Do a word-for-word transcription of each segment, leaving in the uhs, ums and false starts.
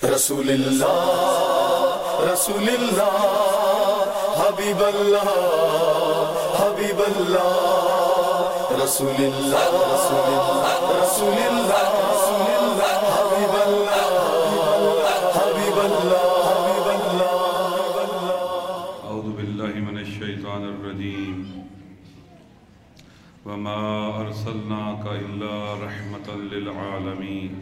رسول اللہ رسول اللہ حبیب اللہ حبیب اللہ رسول اللہ رسول اللہ رسول اللہ رسول اللہ حبیب اللہ حبیب اللہ حبیب اللہ اعوذ باللہ من الشیطان الرجیم وما ارسلناک الا رحمتا للعالمین۔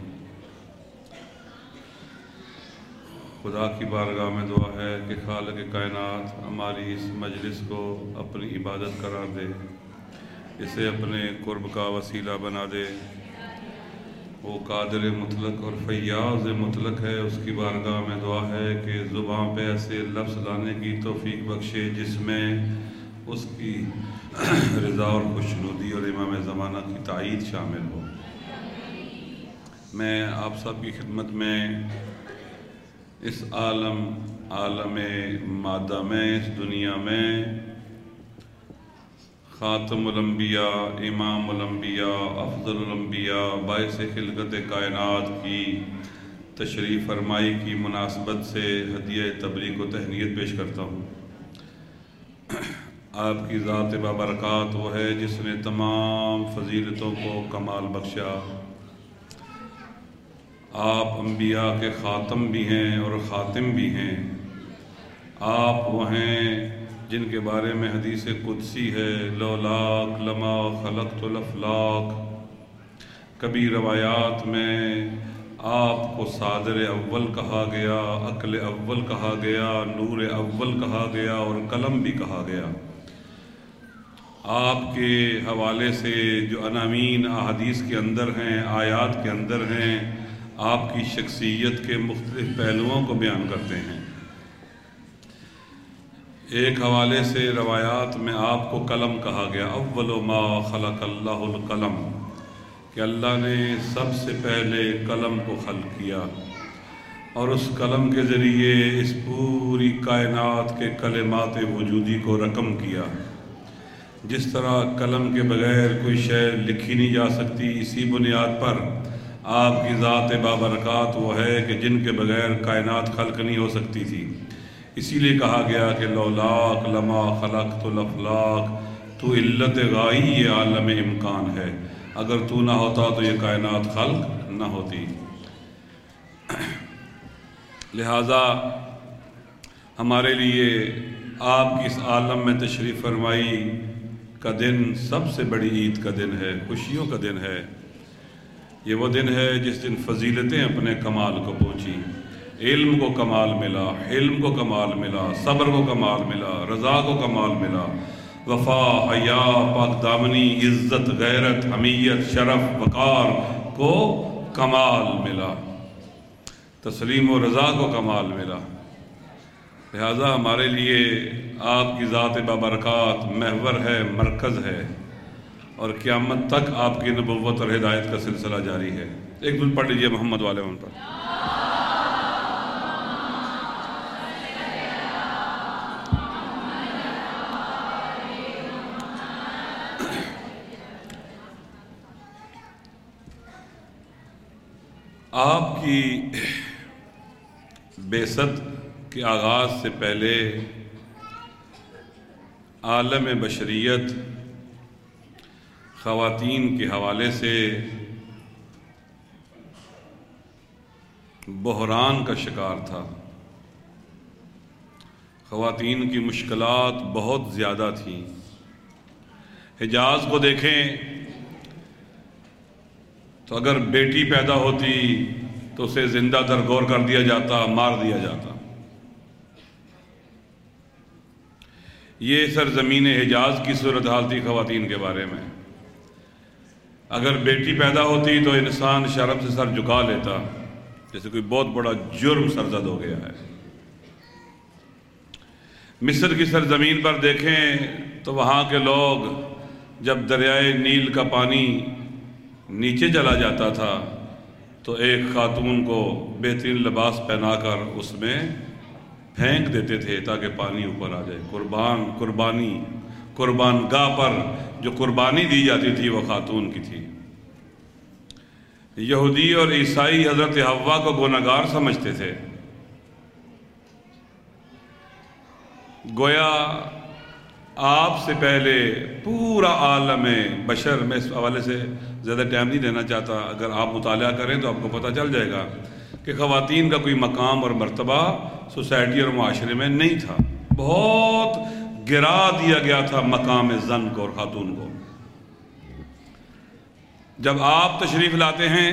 خدا کی بارگاہ میں دعا ہے کہ خالق کائنات ہماری اس مجلس کو اپنی عبادت قرار دے، اسے اپنے قرب کا وسیلہ بنا دے۔ وہ قادر مطلق اور فیاض مطلق ہے، اس کی بارگاہ میں دعا ہے کہ زبان پہ ایسے لفظ لانے کی توفیق بخشے جس میں اس کی رضا اور خوشنودی اور امام زمانہ کی تائید شامل ہو۔ میں آپ سب کی خدمت میں اس عالم عالم مادہ میں، اس دنیا میں خاتم الانبیاء، امام الانبیاء، افضل الانبیاء، باعث خلقت کائنات کی تشریف فرمائی کی مناسبت سے ہدیہ تبریک و تہنیت پیش کرتا ہوں۔ آپ کی ذات بابرکات وہ ہے جس نے تمام فضیلتوں کو کمال بخشا۔ آپ انبیاء کے خاتم بھی ہیں اور خاتم بھی ہیں۔ آپ وہ ہیں جن کے بارے میں حدیث قدسی ہے، لولاک لما خلقت الافلاک۔ کبھی روایات میں آپ کو صادر اول کہا گیا، عقل اول کہا گیا، نور اول کہا گیا اور قلم بھی کہا گیا۔ آپ کے حوالے سے جو عناوین احادیث کے اندر ہیں، آیات کے اندر ہیں، آپ کی شخصیت کے مختلف پہلوؤں کو بیان کرتے ہیں۔ ایک حوالے سے روایات میں آپ کو قلم کہا گیا، اول ما خلق اللہ القلم، کہ اللہ نے سب سے پہلے قلم کو خلق کیا اور اس قلم کے ذریعے اس پوری کائنات کے کلمات وجودی کو رقم کیا۔ جس طرح قلم کے بغیر کوئی شے لکھی نہیں جا سکتی، اسی بنیاد پر آپ کی ذات بابرکات وہ ہے کہ جن کے بغیر کائنات خلق نہیں ہو سکتی تھی۔ اسی لیے کہا گیا کہ لولاک لما خلقت الافلاک، تو علت غائی یہ عالم امکان ہے، اگر تو نہ ہوتا تو یہ کائنات خلق نہ ہوتی۔ لہٰذا ہمارے لیے آپ کی اس عالم میں تشریف فرمائی کا دن سب سے بڑی عید کا دن ہے، خوشیوں کا دن ہے۔ یہ وہ دن ہے جس دن فضیلتیں اپنے کمال کو پہنچی، علم کو کمال ملا، حلم کو کمال ملا، صبر کو کمال ملا، رضا کو کمال ملا، وفا، حیا، پاک دامنی، عزت، غیرت، حمیت، شرف، وقار کو کمال ملا، تسلیم و رضا کو کمال ملا۔ لہذا ہمارے لیے آپ کی ذات بابرکات محور ہے، مرکز ہے، اور قیامت تک آپ کی نبوت اور ہدایت کا سلسلہ جاری ہے۔ ایک دل پڑھ لیجئے محمد والے ان پر۔ آپ کی بعثت کے آغاز سے پہلے عالم بشریت خواتین کے حوالے سے بحران کا شکار تھا۔ خواتین کی مشکلات بہت زیادہ تھیں۔ حجاز کو دیکھیں تو اگر بیٹی پیدا ہوتی تو اسے زندہ درگور کر دیا جاتا، مار دیا جاتا۔ یہ سرزمین حجاز کی صورتحال تھی خواتین کے بارے میں۔ اگر بیٹی پیدا ہوتی تو انسان شرم سے سر جھکا لیتا، جیسے کوئی بہت بڑا جرم سرزد ہو گیا ہے۔ مصر کی سرزمین پر دیکھیں تو وہاں کے لوگ جب دریائے نیل کا پانی نیچے چلا جاتا تھا تو ایک خاتون کو بہترین لباس پہنا کر اس میں پھینک دیتے تھے تاکہ پانی اوپر آ جائے۔ قربان قربانی قربان گاہ پر جو قربانی دی جاتی تھی وہ خاتون کی تھی۔ یہودی اور عیسائی حضرت حوا کو گنہگار سمجھتے تھے. گویا آپ سے پہلے پورا عالم بشر، میں اس حوالے سے زیادہ ٹائم نہیں دینا چاہتا، اگر آپ مطالعہ کریں تو آپ کو پتہ چل جائے گا کہ خواتین کا کوئی مقام اور مرتبہ سوسائٹی اور معاشرے میں نہیں تھا. بہت گرا دیا گیا تھا مقام زن کو اور خاتون کو. جب آپ تشریف لاتے ہیں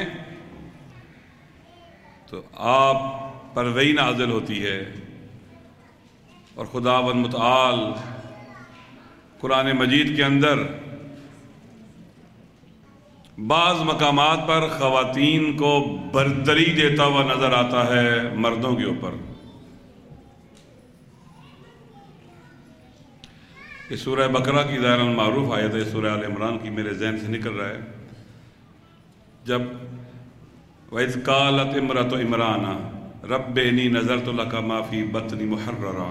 تو آپ پر وحی نازل ہوتی ہے اور خداوند متعال قرآن مجید کے اندر بعض مقامات پر خواتین کو برتری دیتا ہوا نظر آتا ہے مردوں کے اوپر. اس سورہ بقرہ کی ظاہراً معروف آیت ہے، سورہ آل عمران کی میرے ذہن سے نکل رہا ہے. جب وَإِذْ قَالَتِ امْرَأَتُ عِمْرَانَ رَبِّ إِنِّي نَذَرْتُ لَكَ مَا فِي بَطْنِي مُحَرَّرًا،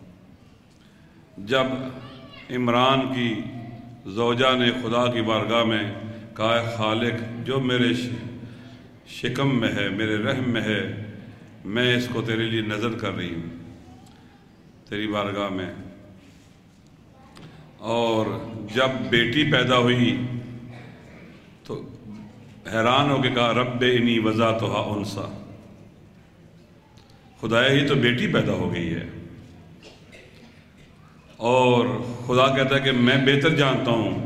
جب عمران کی زوجہ نے خدا کی بارگاہ میں کہا ہے خالق جو میرے شکم میں ہے، میرے رحم میں ہے، میں اس کو تیرے لیے نذر کر رہی ہوں تیری بارگاہ میں. اور جب بیٹی پیدا ہوئی تو حیران ہو کے کہا رب انی وضعتھا انثی، خدایا ہی تو بیٹی پیدا ہو گئی ہے. اور خدا کہتا ہے کہ میں بہتر جانتا ہوں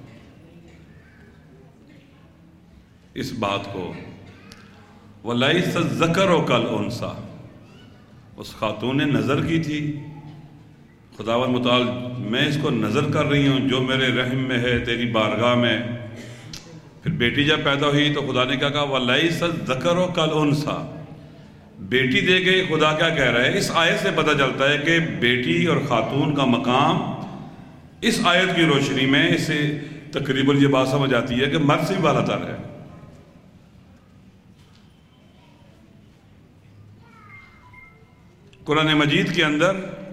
اس بات کو. وَلَيْسَ الذَّكَرُ كَالْأُنثىٰ، اس خاتون نے نظر کی تھی، خداوند متعال میں اس کو نظر کر رہی ہوں جو میرے رحم میں ہے تیری بارگاہ میں. پھر بیٹی جب پیدا ہوئی تو خدا نے کیا کہا وَلَيْسَ الذَّكَرُ كَالْأُنثىٰ، بیٹی دے کے خدا کیا کہہ رہا ہے. اس آیت سے پتہ چلتا ہے کہ بیٹی اور خاتون کا مقام اس آیت کی روشنی میں اس سے تقریباً یہ بات سمجھ آتی ہے کہ مرد سے بھی بالا تر ہے. قرآن مجید کے اندر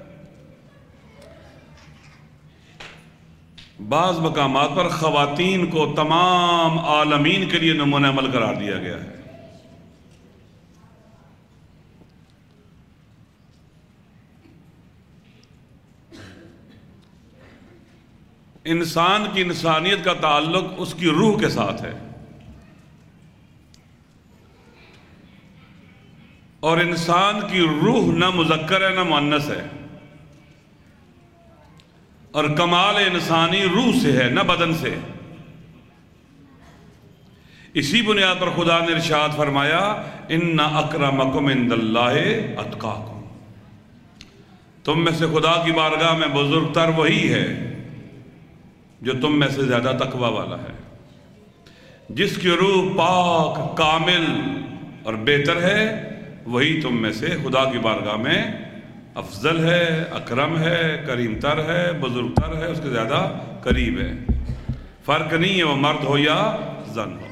بعض مقامات پر خواتین کو تمام عالمین کے لیے نمونہ عمل قرار دیا گیا ہے. انسان کی انسانیت کا تعلق اس کی روح کے ساتھ ہے، اور انسان کی روح نہ مذکر ہے نہ مؤنث ہے، اور کمال انسانی روح سے ہے نہ بدن سے. اسی بنیاد پر خدا نے ارشاد فرمایا ان اکرمکم عند اللہ اتقاکم، تم میں سے خدا کی بارگاہ میں بزرگ تر وہی ہے جو تم میں سے زیادہ تقوی والا ہے. جس کی روح پاک کامل اور بہتر ہے وہی تم میں سے خدا کی بارگاہ میں افضل ہے، اکرم ہے، کریم تر ہے، بزرگ تر ہے، اس کے زیادہ قریب ہے. فرق نہیں ہے وہ مرد ہو یا زن ہو.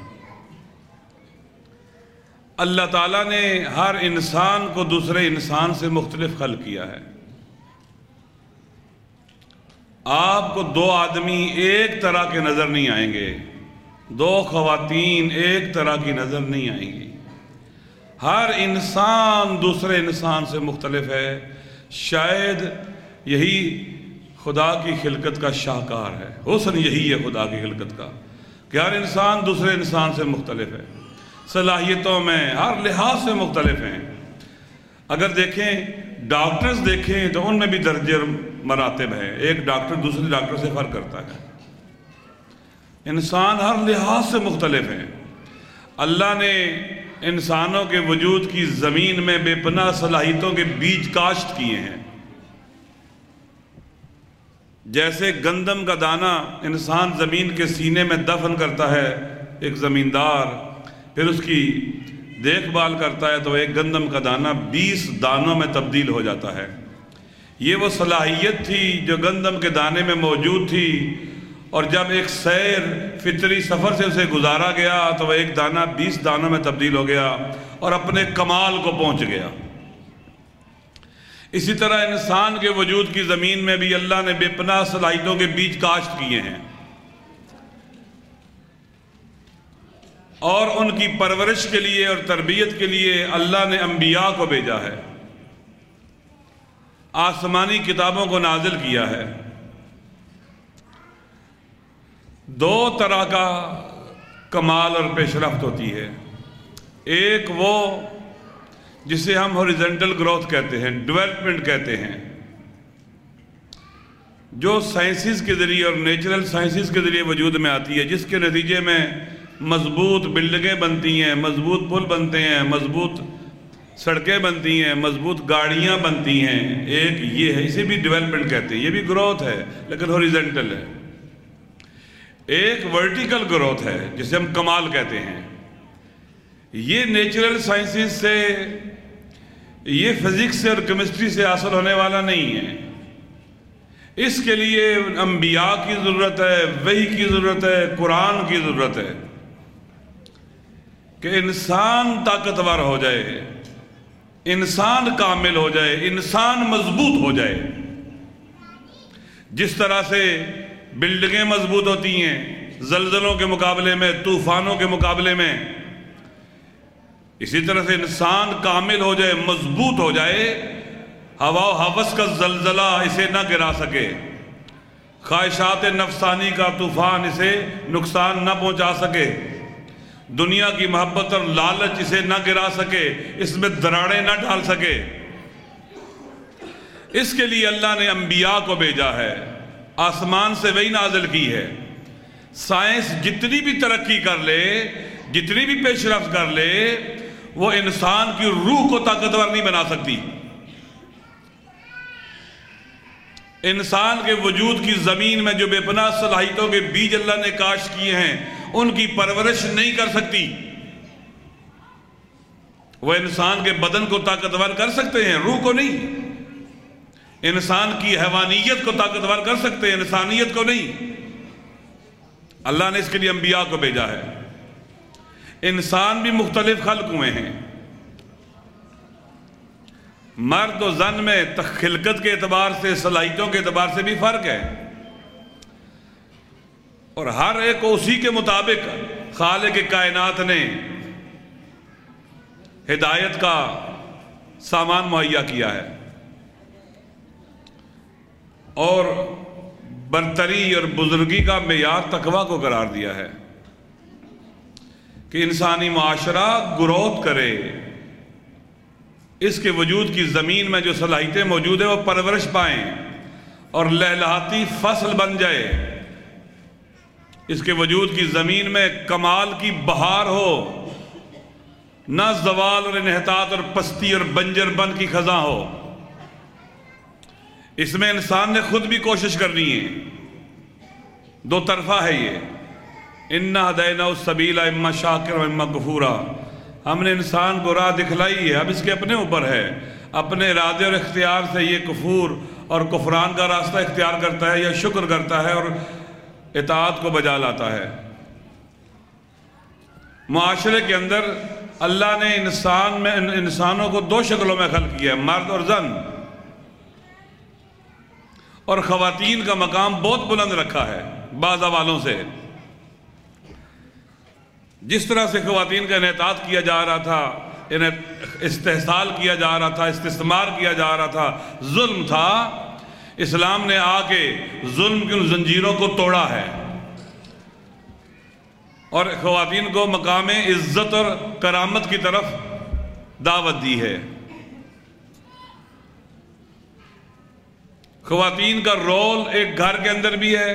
اللہ تعالیٰ نے ہر انسان کو دوسرے انسان سے مختلف خلق کیا ہے. آپ کو دو آدمی ایک طرح کے نظر نہیں آئیں گے، دو خواتین ایک طرح کی نظر نہیں آئیں گی. ہر انسان دوسرے انسان سے مختلف ہے. شاید یہی خدا کی خلقت کا شاہکار ہے، حسن یہی ہے خدا کی خلقت کا کہ ہر انسان دوسرے انسان سے مختلف ہے، صلاحیتوں میں ہر لحاظ سے مختلف ہیں. اگر دیکھیں ڈاکٹرز دیکھیں تو ان میں بھی درجے مراتب ہیں، ایک ڈاکٹر دوسرے ڈاکٹر سے فرق کرتا ہے. انسان ہر لحاظ سے مختلف ہیں. اللہ نے انسانوں کے وجود کی زمین میں بے پناہ صلاحیتوں کے بیج کاشت کیے ہیں. جیسے گندم کا دانہ انسان زمین کے سینے میں دفن کرتا ہے ایک زمیندار، پھر اس کی دیکھ بھال کرتا ہے تو ایک گندم کا دانہ بیس دانوں میں تبدیل ہو جاتا ہے. یہ وہ صلاحیت تھی جو گندم کے دانے میں موجود تھی، اور جب ایک سیر فطری سفر سے اسے گزارا گیا تو وہ ایک دانہ بیس دانوں میں تبدیل ہو گیا اور اپنے کمال کو پہنچ گیا. اسی طرح انسان کے وجود کی زمین میں بھی اللہ نے بے پناہ صلاحیتوں کے بیج کاشت کیے ہیں. اور ان کی پرورش کے لیے اور تربیت کے لیے اللہ نے انبیاء کو بھیجا ہے، آسمانی کتابوں کو نازل کیا ہے۔ دو طرح کا کمال اور پیش رفت ہوتی ہے، ایک وہ جسے ہم ہاریزونٹل گروتھ کہتے ہیں، ڈیولپمنٹ کہتے ہیں، جو سائنسز کے ذریعے اور نیچرل سائنسز کے ذریعے وجود میں آتی ہے، جس کے نتیجے میں مضبوط بلڈنگیں بنتی ہیں، مضبوط پل بنتے ہیں، مضبوط سڑکیں بنتی ہیں، مضبوط گاڑیاں بنتی ہیں۔ ایک یہ ہے، اسے بھی ڈیولپمنٹ کہتے ہیں، یہ بھی گروتھ ہے لیکن ہاریزونٹل ہے۔ ایک ورٹیکل گروتھ ہے جسے ہم کمال کہتے ہیں۔ یہ نیچرل سائنسز سے، یہ فزکس سے اور کیمسٹری سے حاصل ہونے والا نہیں ہے۔ اس کے لیے انبیاء کی ضرورت ہے، وحی کی ضرورت ہے، قرآن کی ضرورت ہے کہ انسان طاقتور ہو جائے، انسان کامل ہو جائے، انسان مضبوط ہو جائے۔ جس طرح سے بلڈنگیں مضبوط ہوتی ہیں زلزلوں کے مقابلے میں، طوفانوں کے مقابلے میں، اسی طرح سے انسان کامل ہو جائے، مضبوط ہو جائے، ہوا و ہوس کا زلزلہ اسے نہ گرا سکے، خواہشات نفسانی کا طوفان اسے نقصان نہ پہنچا سکے، دنیا کی محبت اور لالچ اسے نہ گرا سکے، اس میں دراڑیں نہ ڈال سکے۔ اس کے لیے اللہ نے انبیاء کو بھیجا ہے، آسمان سے وحی نازل کی ہے۔ سائنس جتنی بھی ترقی کر لے، جتنی بھی پیش رفت کر لے، وہ انسان کی روح کو طاقتور نہیں بنا سکتی۔ انسان کے وجود کی زمین میں جو بے پناہ صلاحیتوں کے بیج اللہ نے کاشت کیے ہیں، ان کی پرورش نہیں کر سکتی۔ وہ انسان کے بدن کو طاقتور کر سکتے ہیں، روح کو نہیں۔ انسان کی حیوانیت کو طاقتور کر سکتے ہیں، انسانیت کو نہیں۔ اللہ نے اس کے لیے انبیاء کو بھیجا ہے۔ انسان بھی مختلف خلق ہوئے ہیں، مرد و زن میں خلقت کے اعتبار سے، صلاحیتوں کے اعتبار سے بھی فرق ہے، اور ہر ایک کو اسی کے مطابق خالق کائنات نے ہدایت کا سامان مہیا کیا ہے، اور برتری اور بزرگی کا معیار تقویٰ کو قرار دیا ہے کہ انسانی معاشرہ گروتھ کرے، اس کے وجود کی زمین میں جو صلاحیتیں موجود ہیں وہ پرورش پائیں اور لہلہاتی فصل بن جائے، اس کے وجود کی زمین میں کمال کی بہار ہو، نہ زوال اور انحطاط اور پستی اور بنجر بن کی خزاں ہو۔ اس میں انسان نے خود بھی کوشش کرنی ہے، دو طرفہ ہے یہ، اِنَّا هَدَيْنَاهُ السَّبِيلَ اِمَّا شَاكِرًا وَإِمَّا كَفُورًا۔ ہم نے انسان کو راہ دکھلائی ہے، اب اس کے اپنے اوپر ہے، اپنے ارادے اور اختیار سے یہ کفور اور کفران کا راستہ اختیار کرتا ہے یا شکر کرتا ہے اور اطاعت کو بجا لاتا ہے۔ معاشرے کے اندر اللہ نے انسان میں انسانوں کو دو شکلوں میں خلق کیا ہے، مرد اور زن، اور خواتین کا مقام بہت بلند رکھا ہے بعض حوالوں سے۔ جس طرح سے خواتین کا انحطاط کیا جا رہا تھا، انہیں استحصال کیا جا رہا تھا، استثمار کیا جا رہا تھا، ظلم تھا، اسلام نے آ کے ظلم کی ان زنجیروں کو توڑا ہے اور خواتین کو مقام عزت اور کرامت کی طرف دعوت دی ہے۔ خواتین کا رول ایک گھر کے اندر بھی ہے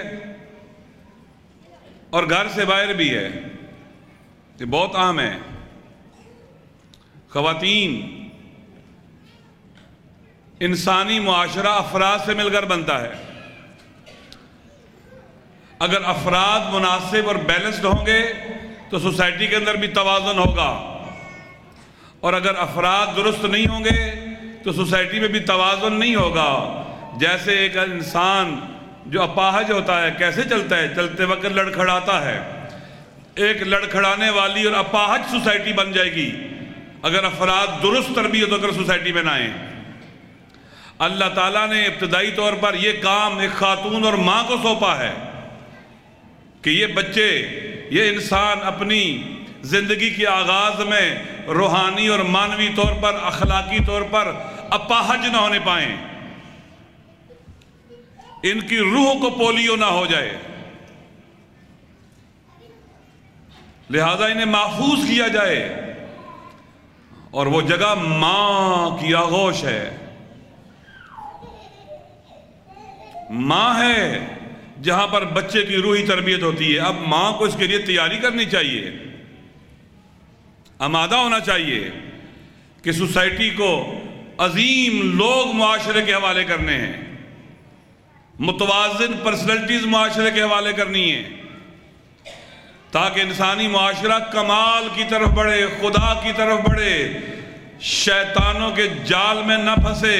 اور گھر سے باہر بھی ہے، یہ بہت عام ہے۔ خواتین انسانی معاشرہ افراد سے مل کر بنتا ہے۔ اگر افراد مناسب اور بیلنسڈ ہوں گے تو سوسائٹی کے اندر بھی توازن ہوگا، اور اگر افراد درست نہیں ہوں گے تو سوسائٹی میں بھی توازن نہیں ہوگا۔ جیسے ایک انسان جو اپاہج ہوتا ہے کیسے چلتا ہے؟ چلتے وقت لڑکھڑاتا ہے۔ ایک لڑکھڑانے والی اور اپاہج سوسائٹی بن جائے گی اگر افراد درست تربیت ہو کر سوسائٹی میں نہ آئیں۔ اللہ تعالیٰ نے ابتدائی طور پر یہ کام ایک خاتون اور ماں کو سونپا ہے کہ یہ بچے، یہ انسان اپنی زندگی کے آغاز میں روحانی اور معنوی طور پر، اخلاقی طور پر اپاہج نہ ہونے پائیں، ان کی روح کو پولیو نہ ہو جائے، لہذا انہیں محفوظ کیا جائے۔ اور وہ جگہ ماں کی آغوش ہے، ماں ہے جہاں پر بچے کی روحی تربیت ہوتی ہے۔ اب ماں کو اس کے لیے تیاری کرنی چاہیے، آمادہ ہونا چاہیے کہ سوسائٹی کو عظیم لوگ معاشرے کے حوالے کرنے ہیں، متوازن پرسنالٹیز معاشرے کے حوالے کرنی ہیں، تاکہ انسانی معاشرہ کمال کی طرف بڑھے، خدا کی طرف بڑھے، شیطانوں کے جال میں نہ پھنسے،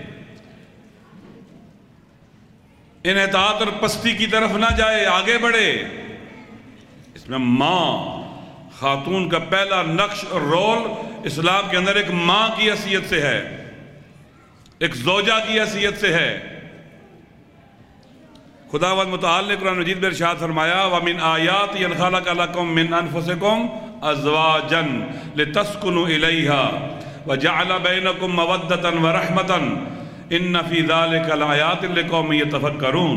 انحطاط اور پستی کی طرف نہ جائے، آگے بڑھے۔ اس میں ماں، خاتون کا پہلا نقش اور رول اسلام کے اندر ایک ماں کی حیثیت سے ہے، ایک زوجہ کی حیثیت سے ہے۔ خداوند متعال نے قرآن مجید میں ارشاد فرمایا وَمِنْ آيَاتِهِ أَنْ خَلَقَ لَكُم مِّنْ أَنفُسِكُمْ أَزْوَاجًا لِتَسْكُنُوا إِلَيْهَا وَجَعَلَ بَيْنَكُم مَّوَدَّةً وَرَحْمَةً إِنَّ فِي ذَلِكَ لَآيَاتٍ لِقَوْمٍ يَتَفَكَّرُونَ۔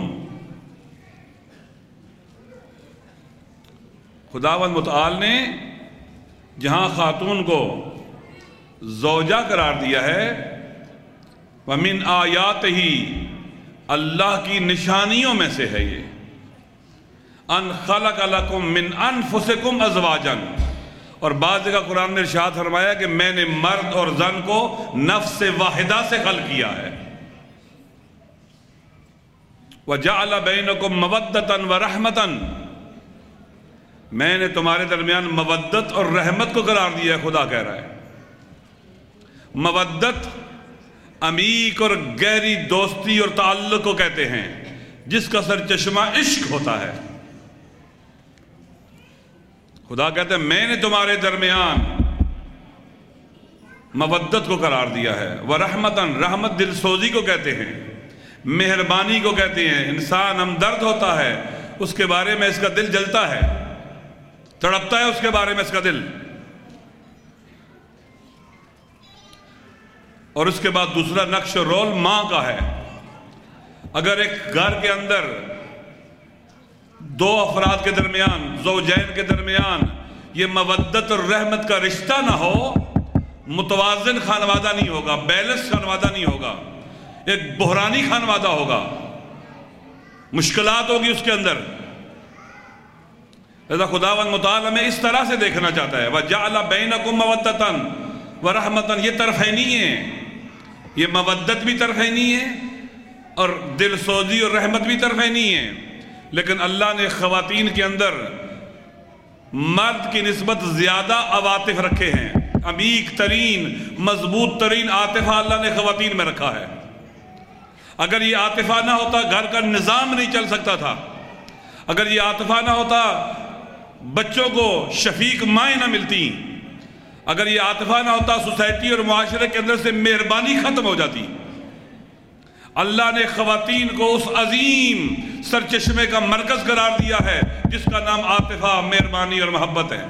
خداوند متعال نے جہاں خاتون کو زوجہ قرار دیا ہے، وَمِنْ آيَاتِهِ اللہ کی نشانیوں میں سے ہے یہ، ان خلق لکم من انفسکم ازواجن، اور بعض جگہ قرآن نے ارشاد فرمایا کہ میں نے مرد اور زن کو نفس واحدہ سے خلق کیا ہے۔ وَجَعَلَ بَيْنَكُمْ مَوَدَّةً وَرَحْمَةً، میں نے تمہارے درمیان مودت اور رحمت کو قرار دیا ہے۔ خدا کہہ رہا ہے مودت عمیق اور گہری دوستی اور تعلق کو کہتے ہیں، جس کا سرچشمہ عشق ہوتا ہے۔ خدا کہتے ہیں میں نے تمہارے درمیان مودت کو قرار دیا ہے، وَرَحْمَةً، رحمت دل سوزی کو کہتے ہیں، مہربانی کو کہتے ہیں۔ انسان ہمدرد ہوتا ہے، اس کے بارے میں اس کا دل جلتا ہے، تڑپتا ہے اس کے بارے میں اس کا دل۔ اور اس کے بعد دوسرا نقش رول ماں کا ہے۔ اگر ایک گھر کے اندر دو افراد کے درمیان، زوجین کے درمیان یہ مودت اور رحمت کا رشتہ نہ ہو، متوازن خانوادہ نہیں ہوگا، بیلنس خانوادہ نہیں ہوگا، ایک بحرانی خانوادہ ہوگا، مشکلات ہوگی اس کے اندر۔ لذا خداوند متعال ہمیں اس طرح سے دیکھنا چاہتا ہے وَجَعَلَ بَيْنَكُمْ مَوَدَّةً وَرَحْمَةً، یہ طرفینی ہے، یہ مودت بھی طرفینی ہے اور دل سوزی اور رحمت بھی طرفینی ہے۔ لیکن اللہ نے خواتین کے اندر مرد کی نسبت زیادہ عواطف رکھے ہیں، عمیق ترین، مضبوط ترین عاطفہ اللہ نے خواتین میں رکھا ہے۔ اگر یہ عاطفہ نہ ہوتا گھر کا نظام نہیں چل سکتا تھا، اگر یہ عاطفہ نہ ہوتا بچوں کو شفیق مائیں نہ ملتی، اگر یہ عاطفہ نہ ہوتا سوسائٹی اور معاشرے کے اندر سے مہربانی ختم ہو جاتی۔ اللہ نے خواتین کو اس عظیم سرچشمے کا مرکز قرار دیا ہے جس کا نام عاطفہ، مہربانی اور محبت ہے۔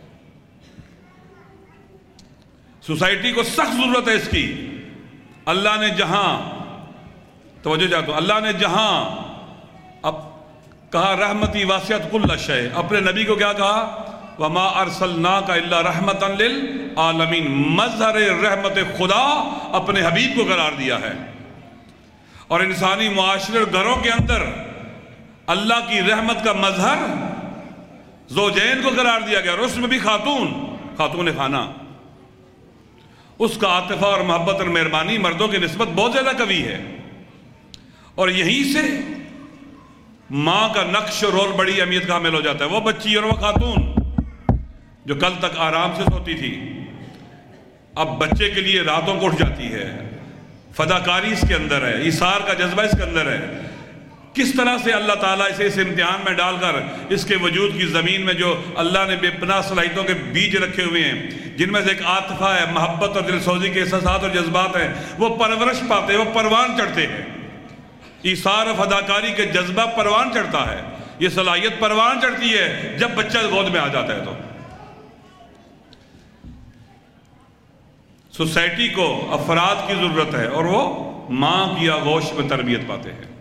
سوسائٹی کو سخت ضرورت ہے اس کی۔ اللہ نے جہاں توجہ چاہتا ہوں اللہ نے جہاں اب کہا رحمتی واسعت کل شیء، اپنے نبی کو کیا کہا وما ارسلناک الا رحمتا للعالمین، مظہر رحمت خدا اپنے حبیب کو قرار دیا ہے۔ اور انسانی معاشرے اور گھروں کے اندر اللہ کی رحمت کا مظہر زوجین کو قرار دیا گیا، اور اس میں بھی خاتون خاتون خانہ، اس کا عاطفہ اور محبت اور مہربانی مردوں کی نسبت بہت زیادہ قوی ہے۔ اور یہیں سے ماں کا نقش و رول بڑی اہمیت کا حامل ہو جاتا ہے۔ وہ بچی اور وہ خاتون جو کل تک آرام سے سوتی تھی، اب بچے کے لیے راتوں کو اٹھ جاتی ہے، فداکاری اس کے اندر ہے، ایثار کا جذبہ اس کے اندر ہے۔ کس طرح سے اللہ تعالیٰ اسے اس امتحان میں ڈال کر اس کے وجود کی زمین میں جو اللہ نے بے پناہ صلاحیتوں کے بیج رکھے ہوئے ہیں، جن میں سے ایک عاطفہ ہے، محبت اور دل سوزی کے احساسات اور جذبات ہیں، وہ پرورش پاتے ہیں، وہ پروان چڑھتے ہیں۔ ایثار و فداکاری کے جذبہ پروان چڑھتا ہے، یہ صلاحیت پروان چڑھتی ہے جب بچہ گود میں آ جاتا ہے۔ تو سوسائٹی کو، افراد کی ضرورت ہے، اور وہ ماں کی آغوش میں تربیت پاتے ہیں۔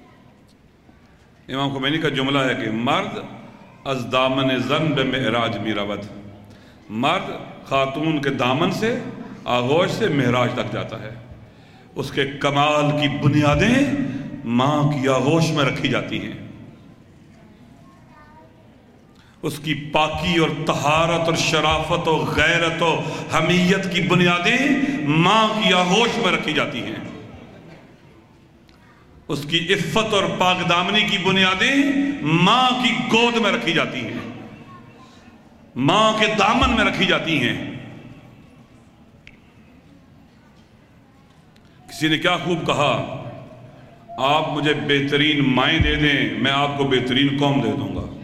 امام خمینی کا جملہ ہے کہ مرد از دامن زن بے معراج می رود، مرد خاتون کے دامن سے، آغوش سے معراج تک جاتا ہے، اس کے کمال کی بنیادیں ماں کی آغوش میں رکھی جاتی ہیں، اس کی پاکی اور طہارت اور شرافت اور غیرت و حمیت کی بنیادیں ماں کی آغوش میں رکھی جاتی ہیں، اس کی عفت اور پاک دامنی کی بنیادیں ماں کی گود میں رکھی جاتی ہیں، ماں کے دامن میں رکھی جاتی ہیں۔ کسی نے کیا خوب کہا، آپ مجھے بہترین مائیں دے دیں، میں آپ کو بہترین قوم دے دوں گا۔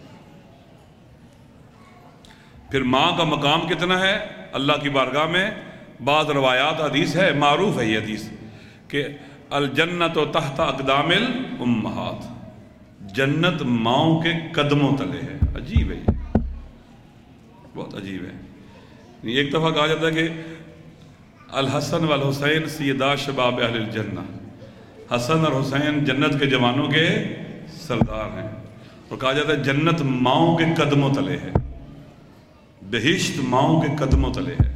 پھر ماں کا مقام کتنا ہے اللہ کی بارگاہ میں؟ بعض روایات حدیث ہے، معروف ہے یہ حدیث کہ الجنت و تحت اقدام الامہات، جنت ماؤں کے قدموں تلے ہے۔ عجیب ہے، یہ بہت عجیب ہے۔ ایک دفعہ کہا جاتا ہے کہ الحسن والحسین سیدا شباب اہل الجنہ، حسن اور حسین جنت کے جوانوں کے سردار ہیں، اور کہا جاتا ہے جنت ماؤں کے قدموں تلے ہے، بہشت ماؤں کے قدموں تلے ہے۔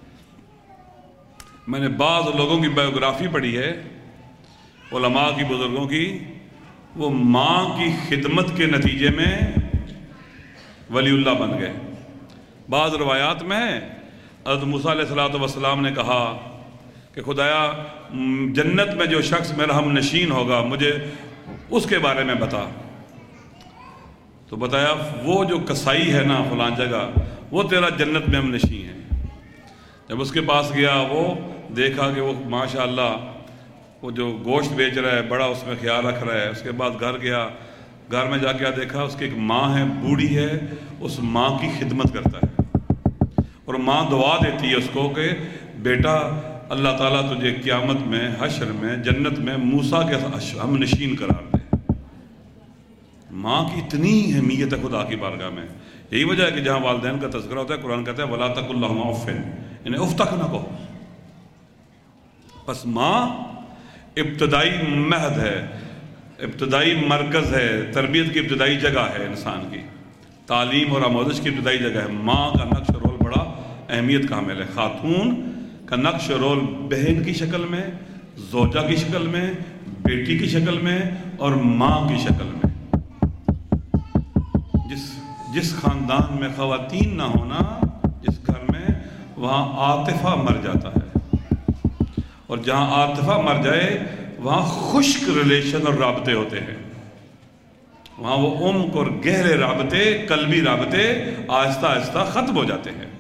میں نے بعض لوگوں کی بایوگرافی پڑھی ہے، علماء کی، بزرگوں کی، وہ ماں کی خدمت کے نتیجے میں ولی اللہ بن گئے۔ بعض روایات میں ہے حضرت موسیٰ علیہ الصلوۃ والسلام نے کہا کہ خدایا جنت میں جو شخص میرا ہم نشین ہوگا مجھے اس کے بارے میں بتا، تو بتایا وہ جو کسائی ہے نا فلان جگہ، وہ تیرا جنت میں ہم نشین ہے۔ جب اس کے پاس گیا، وہ دیکھا کہ وہ ماشاءاللہ وہ جو گوشت بیچ رہا ہے بڑا اس میں خیال رکھ رہا ہے۔ اس کے بعد گھر گیا، گھر میں جا کے دیکھا اس کی ایک ماں ہے، بوڑھی ہے، اس ماں کی خدمت کرتا ہے، اور ماں دعا دیتی ہے اس کو کہ بیٹا اللہ تعالیٰ تجھے قیامت میں، حشر میں، جنت میں موسیٰ کے ہم نشین قرار دے۔ ماں کی اتنی اہمیت ہے خدا کی بارگاہ میں۔ یہی وجہ ہے کہ جہاں والدین کا تذکرہ ہوتا ہے قرآن کہتا ہے وَلَا تَقُلْ لَهُمَا اُفٍّ، انہیں اف تک نہ کہو۔ بس ماں ابتدائی مہد ہے، ابتدائی مرکز ہے، تربیت کی ابتدائی جگہ ہے انسان کی، تعلیم اور آموزش کی ابتدائی جگہ ہے۔ ماں کا نقش و رول بڑا اہمیت کا حامل ہے۔ خاتون کا نقش و رول بہن کی شکل میں، زوجہ کی شکل میں، بیٹی کی شکل میں، اور ماں کی شکل میں۔ جس جس خاندان میں خواتین نہ ہونا، جس گھر میں، وہاں عاطفہ مر جاتا ہے، اور جہاں عاطفہ مر جائے وہاں خشک ریلیشن اور رابطے ہوتے ہیں، وہاں وہ عمق اور گہرے رابطے، قلبی رابطے آہستہ آہستہ ختم ہو جاتے ہیں۔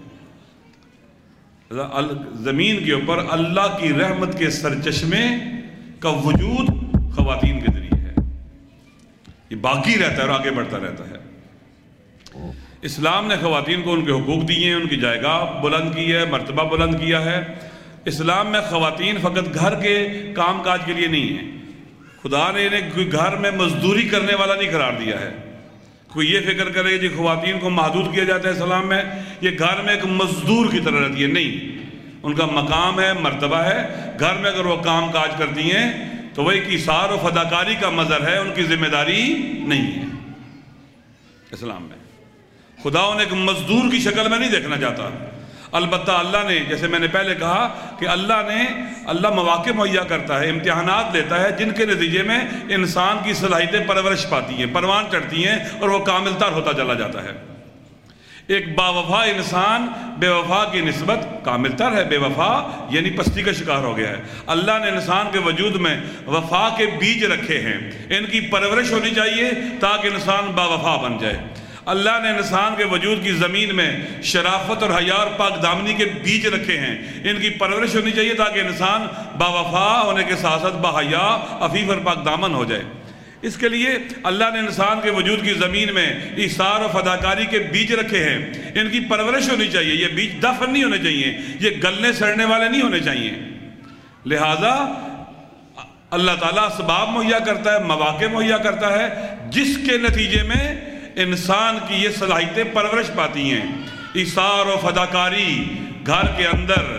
زمین کے اوپر اللہ کی رحمت کے سرچشمے کا وجود خواتین کے ذریعے ہے، یہ باقی رہتا ہے اور آگے بڑھتا رہتا ہے۔ اسلام نے خواتین کو ان کے حقوق دیے ہیں، ان کی جائیگاہ بلند کی ہے، مرتبہ بلند کیا ہے۔ اسلام میں خواتین فقط گھر کے کام کاج کے لیے نہیں ہیں، خدا نے انہیں گھر میں مزدوری کرنے والا نہیں قرار دیا ہے۔ کوئی یہ فکر کرے کہ خواتین کو محدود کیا جاتا ہے اسلام میں، یہ گھر میں ایک مزدور کی طرح رہتی ہے، نہیں، ان کا مقام ہے، مرتبہ ہے۔ گھر میں اگر وہ کام کاج کرتی ہیں تو وہ ایک ایثار و فداکاری کا مظہر ہے، ان کی ذمہ داری نہیں ہے۔ اسلام میں خدا انہیں ایک مزدور کی شکل میں نہیں دیکھنا چاہتا۔ البتہ اللہ نے، جیسے میں نے پہلے کہا کہ اللہ نے اللہ مواقع مہیا کرتا ہے، امتحانات لیتا ہے جن کے نتیجے میں انسان کی صلاحیتیں پرورش پاتی ہیں، پروان چڑھتی ہیں، اور وہ کامل تر ہوتا چلا جاتا ہے۔ ایک باوفا انسان بے وفا کی نسبت کامل تر ہے، بے وفا یعنی پستی کا شکار ہو گیا ہے۔ اللہ نے انسان کے وجود میں وفا کے بیج رکھے ہیں، ان کی پرورش ہونی چاہیے تاکہ انسان باوفا بن جائے۔ اللہ نے انسان کے وجود کی زمین میں شرافت اور حیا اور پاک دامنی کے بیج رکھے ہیں، ان کی پرورش ہونی چاہیے تاکہ انسان باوفا ہونے کے ساتھ ساتھ باحیا، عفیف اور پاک دامن ہو جائے۔ اس کے لیے اللہ نے انسان کے وجود کی زمین میں ایثار و فداکاری کے بیج رکھے ہیں، ان کی پرورش ہونی چاہیے۔ یہ بیج دفن نہیں ہونے چاہیے، یہ گلنے سڑنے والے نہیں ہونے چاہیے۔ لہٰذا اللہ تعالیٰ اسباب مہیا کرتا ہے، مواقع مہیا کرتا ہے، جس کے نتیجے میں انسان کی یہ صلاحیتیں پرورش پاتی ہیں۔ ایثار و فداکاری گھر کے اندر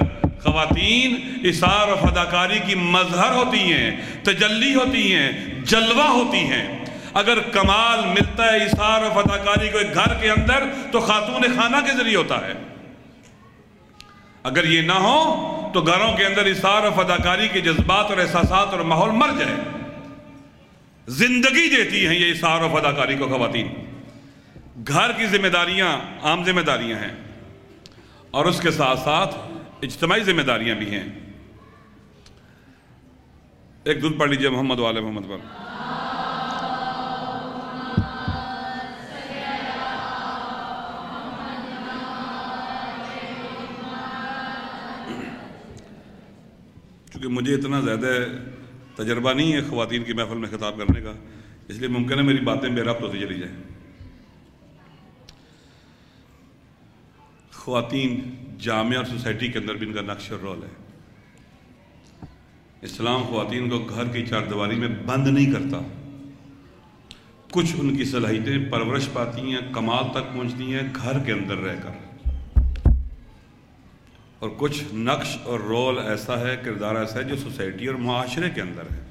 خواتین اثار و فداکاری کی مظہر ہوتی ہیں، تجلی ہوتی ہیں، جلوہ ہوتی ہیں۔ اگر کمال ملتا ہے اثار و فداکاری کو ایک گھر کے اندر تو خاتون خانہ کے ذریعے ہوتا ہے۔ اگر یہ نہ ہو تو گھروں کے اندر اثار و فداکاری کے جذبات اور احساسات اور ماحول مر جائے۔ زندگی دیتی ہیں یہ اثار و فداکاری کو خواتین۔ گھر کی ذمہ داریاں عام ذمہ داریاں ہیں اور اس کے ساتھ ساتھ اجتماعی ذمہ داریاں بھی ہیں۔ ایک دودھ پڑھ لیجئے محمد والے محمد پر۔ چونکہ مجھے اتنا زیادہ تجربہ نہیں ہے خواتین کی محفل میں خطاب کرنے کا، اس لیے ممکن ہے میری باتیں بے ربط ہوتی چلی جائیں۔ خواتین جامعہ اور سوسائٹی کے اندر بھی ان کا نقش اور رول ہے۔ اسلام خواتین کو گھر کی چار دیواری میں بند نہیں کرتا۔ کچھ ان کی صلاحیتیں پرورش پاتی ہیں، کمال تک پہنچتی ہیں گھر کے اندر رہ کر، اور کچھ نقش اور رول ایسا ہے، کردار ایسا ہے جو سوسائٹی اور معاشرے کے اندر ہے۔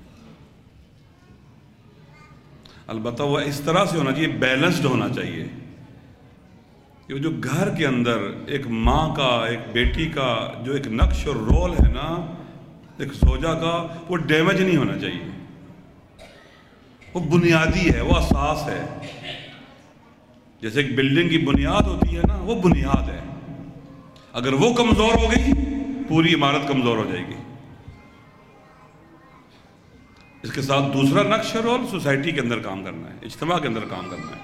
البتہ وہ اس طرح سے ہونا چاہیے، بیلنسڈ ہونا چاہیے کہ جو گھر کے اندر ایک ماں کا، ایک بیٹی کا جو ایک نقش اور رول ہے نا، ایک زوجہ کا، وہ ڈیمیج نہیں ہونا چاہیے۔ وہ بنیادی ہے، وہ اساس ہے۔ جیسے ایک بلڈنگ کی بنیاد ہوتی ہے نا، وہ بنیاد ہے۔ اگر وہ کمزور ہو گئی پوری عمارت کمزور ہو جائے گی۔ اس کے ساتھ دوسرا نقش رول سوسائٹی کے اندر کام کرنا ہے، اجتماع کے اندر کام کرنا ہے،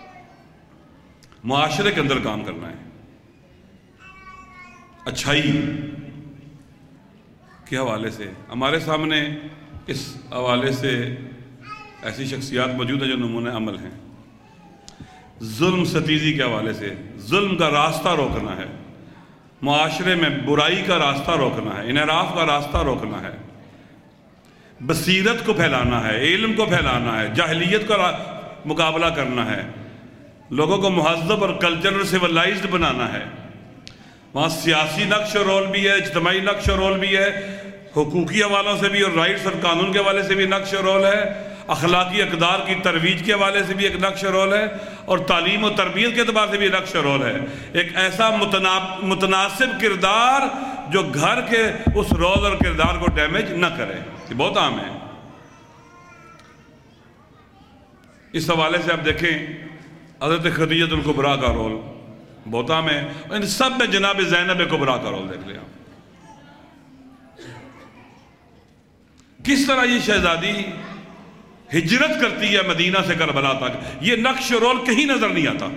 معاشرے کے اندر کام کرنا ہے۔ اچھائی کے حوالے سے ہمارے سامنے اس حوالے سے ایسی شخصیات موجود ہیں جو نمونہ عمل ہیں۔ ظلم ستیزی کے حوالے سے ظلم کا راستہ روکنا ہے، معاشرے میں برائی کا راستہ روکنا ہے، انحراف کا راستہ روکنا ہے، بصیرت کو پھیلانا ہے، علم کو پھیلانا ہے، جاہلیت کا مقابلہ کرنا ہے، لوگوں کو مہذب اور کلچرل سیولائزڈ بنانا ہے۔ وہاں سیاسی نقش و رول بھی ہے، اجتماعی نقش و رول بھی ہے، حقوقی حوالوں سے بھی اور رائٹس اور قانون کے حوالے سے بھی نقش و رول ہے، اخلاقی اقدار کی ترویج کے حوالے سے بھی ایک نقش و رول ہے، اور تعلیم و تربیت کے اعتبار سے بھی نقش و رول ہے۔ ایک ایسا متناسب کردار جو گھر کے اس رول اور کردار کو ڈیمیج نہ کرے، یہ بہت عام ہے۔ اس حوالے سے آپ دیکھیں حضرت خدیجہ الکبریٰ کا رول بہت عام ہے، ان سب میں جناب زینب کبریٰ کا رول دیکھ لیں آپ۔ کس طرح یہ شہزادی ہجرت کرتی ہے مدینہ سے کربلا تک، یہ نقش و رول کہیں نظر نہیں آتا۔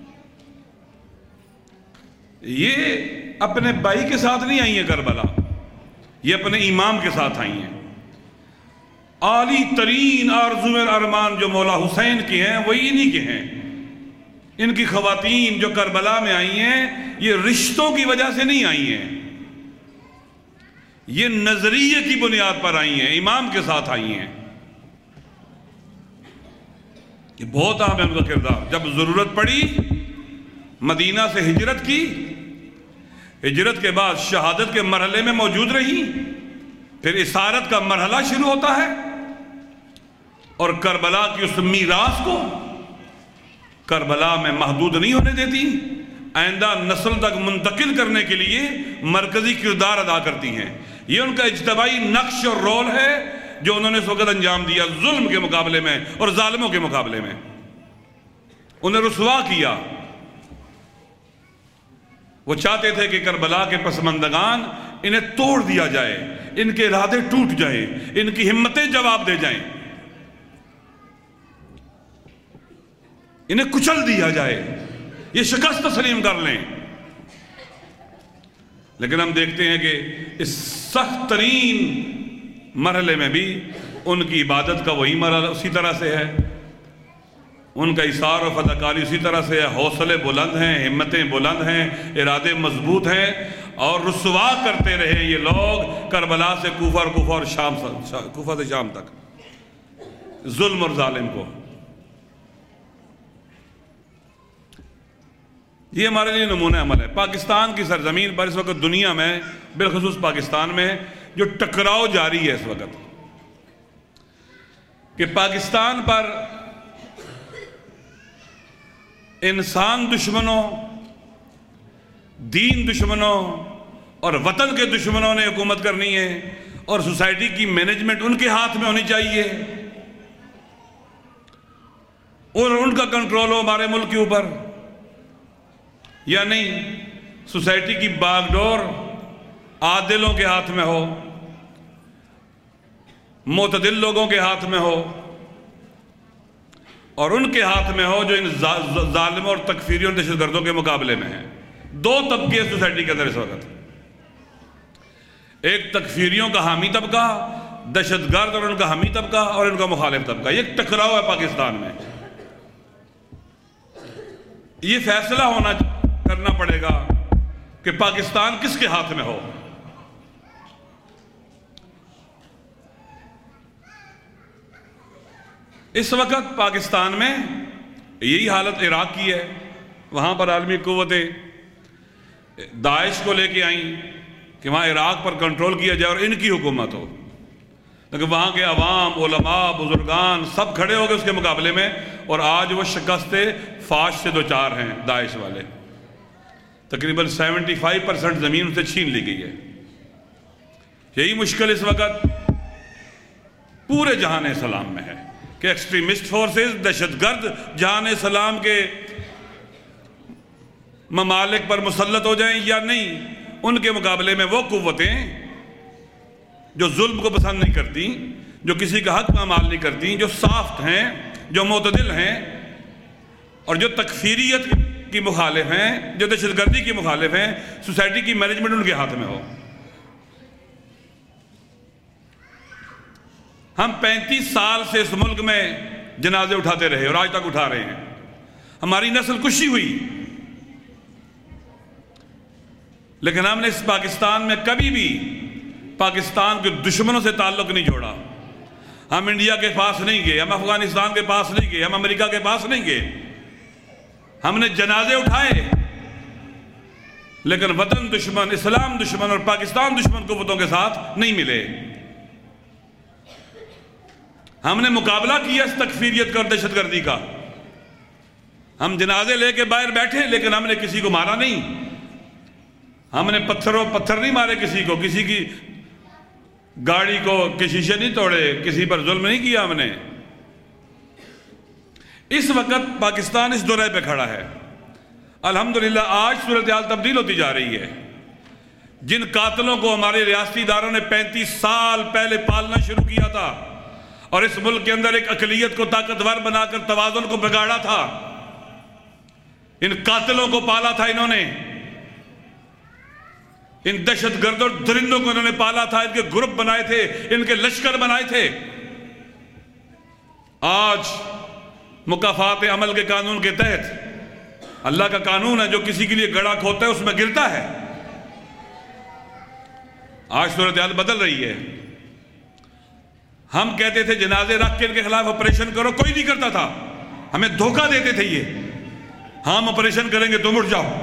یہ اپنے بھائی کے ساتھ نہیں آئی ہیں کربلا، یہ اپنے امام کے ساتھ آئی ہیں۔ عالی ترین آرزو اور ارمان جو مولا حسین کے ہیں وہ انہی کے ہیں۔ ان کی خواتین جو کربلا میں آئی ہیں یہ رشتوں کی وجہ سے نہیں آئی ہیں، یہ نظریے کی بنیاد پر آئی ہیں، امام کے ساتھ آئی ہیں۔ یہ بہت اہم ہے ان کا کردار۔ جب ضرورت پڑی مدینہ سے ہجرت کی، ہجرت کے بعد شہادت کے مرحلے میں موجود رہی، پھر اسارت کا مرحلہ شروع ہوتا ہے، اور کربلا کی اس میراث کو کربلا میں محدود نہیں ہونے دیتی، آئندہ نسل تک منتقل کرنے کے لیے مرکزی کردار ادا کرتی ہیں۔ یہ ان کا اجتماعی نقش اور رول ہے جو انہوں نے اس وقت انجام دیا ظلم کے مقابلے میں اور ظالموں کے مقابلے میں۔ انہیں رسوا کیا۔ وہ چاہتے تھے کہ کربلا کے پسماندگان انہیں توڑ دیا جائے، ان کے ارادے ٹوٹ جائیں، ان کی ہمتیں جواب دے جائیں، انہیں کچل دیا جائے، یہ شکست تسلیم کر لیں۔ لیکن ہم دیکھتے ہیں کہ اس سخت ترین مرحلے میں بھی ان کی عبادت کا وہی مرحلہ اسی طرح سے ہے، ان کا اثار و فداکاری اسی طرح سے ہے، حوصلے بلند ہیں، ہمتیں بلند ہیں، ارادے مضبوط ہیں، اور رسوا کرتے رہے یہ لوگ کربلا سے کوفہ اور کوفہ اور شام کوفہ سے شام تک ظلم اور ظالم کو۔ یہ ہمارے لیے نمونہ عمل ہے۔ پاکستان کی سرزمین پر اس وقت دنیا میں، بالخصوص پاکستان میں، جو ٹکراؤ جاری ہے اس وقت، کہ پاکستان پر انسان دشمنوں، دین دشمنوں اور وطن کے دشمنوں نے حکومت کرنی ہے، اور سوسائٹی کی مینجمنٹ ان کے ہاتھ میں ہونی چاہیے، اور ان کا کنٹرول ہو ہمارے ملک کے اوپر، یا نہیں سوسائٹی کی باغ ڈور عادلوں کے ہاتھ میں ہو، معتدل لوگوں کے ہاتھ میں ہو، اور ان کے ہاتھ میں ہو جو ان ظالموں اور تکفیریوں اور دہشت گردوں کے مقابلے میں ہیں۔ دو طبقے سوسائٹی کے اندر اس وقت، ایک تکفیریوں کا حامی طبقہ، دہشت گرد اور ان کا حامی طبقہ، اور ان کا مخالف طبقہ۔ یہ ٹکراؤ ہے پاکستان میں۔ یہ فیصلہ ہونا کرنا پڑے گا کہ پاکستان کس کے ہاتھ میں ہو۔ اس وقت پاکستان میں یہی حالت عراق کی ہے، وہاں پر عالمی قوتیں داعش کو لے کے آئیں کہ وہاں عراق پر کنٹرول کیا جائے اور ان کی حکومت ہو، لیکن وہاں کے عوام، علماء، بزرگان سب کھڑے ہو گئے اس کے مقابلے میں، اور آج وہ شکست فاش سے دو چار ہیں داعش والے۔ تقریباً سیونٹی فائیو پرسنٹ زمین ان سے چھین لی گئی ہے۔ یہی مشکل اس وقت پورے جہان اسلام میں ہے کہ ایکسٹریمسٹ فورسز، دہشت گرد جہان اسلام کے ممالک پر مسلط ہو جائیں یا نہیں، ان کے مقابلے میں وہ قوتیں جو ظلم کو پسند نہیں کرتی، جو کسی کا حق پامال نہیں کرتی، جو سافٹ ہیں، جو معتدل ہیں، اور جو تکفیریت کی مخالف ہیں، جو دہشت گردی کی مخالف ہیں، سوسائٹی کی مینجمنٹ ان کے ہاتھ میں ہو۔ ہم پینتیس سال سے اس ملک میں جنازے اٹھاتے رہے اور آج تک اٹھا رہے ہیں۔ ہماری نسل کشی ہوئی، لیکن ہم نے اس پاکستان میں کبھی بھی پاکستان کے دشمنوں سے تعلق نہیں جوڑا۔ ہم انڈیا کے پاس نہیں گئے، ہم افغانستان کے پاس نہیں گئے، ہم امریکہ کے پاس نہیں گئے۔ ہم نے جنازے اٹھائے، لیکن وطن دشمن، اسلام دشمن اور پاکستان دشمن قوتوں کے ساتھ نہیں ملے۔ ہم نے مقابلہ کیا اس تکفیریت کا اور دہشت گردی کا۔ ہم جنازے لے کے باہر بیٹھے، لیکن ہم نے کسی کو مارا نہیں۔ ہم نے پتھروں پتھر نہیں مارے کسی کو، کسی کی گاڑی کو کے شیشے نہیں توڑے، کسی پر ظلم نہیں کیا ہم نے۔ اس وقت پاکستان اس دورے پہ کھڑا ہے۔ الحمدللہ آج صورتحال تبدیل ہوتی جا رہی ہے۔ جن قاتلوں کو ہمارے ریاستی اداروں نے پینتیس سال پہلے پالنا شروع کیا تھا اور اس ملک کے اندر ایک اقلیت کو طاقتور بنا کر توازن کو بگاڑا تھا، ان قاتلوں کو پالا تھا انہوں نے، ان دہشت گردوں اور درندوں کو انہوں نے پالا تھا، ان کے گروپ بنائے تھے، ان کے لشکر بنائے تھے۔ آج مکافات عمل کے قانون کے تحت، اللہ کا قانون ہے جو کسی کے لیے گڑھا کھودتا ہے اس میں گرتا ہے۔ آج صورتحال بدل رہی ہے۔ ہم کہتے تھے جنازے رکھ کے ان کے خلاف آپریشن کرو، کوئی نہیں کرتا تھا، ہمیں دھوکہ دیتے تھے یہ، ہم آپریشن کریں گے تم اٹھ جاؤ۔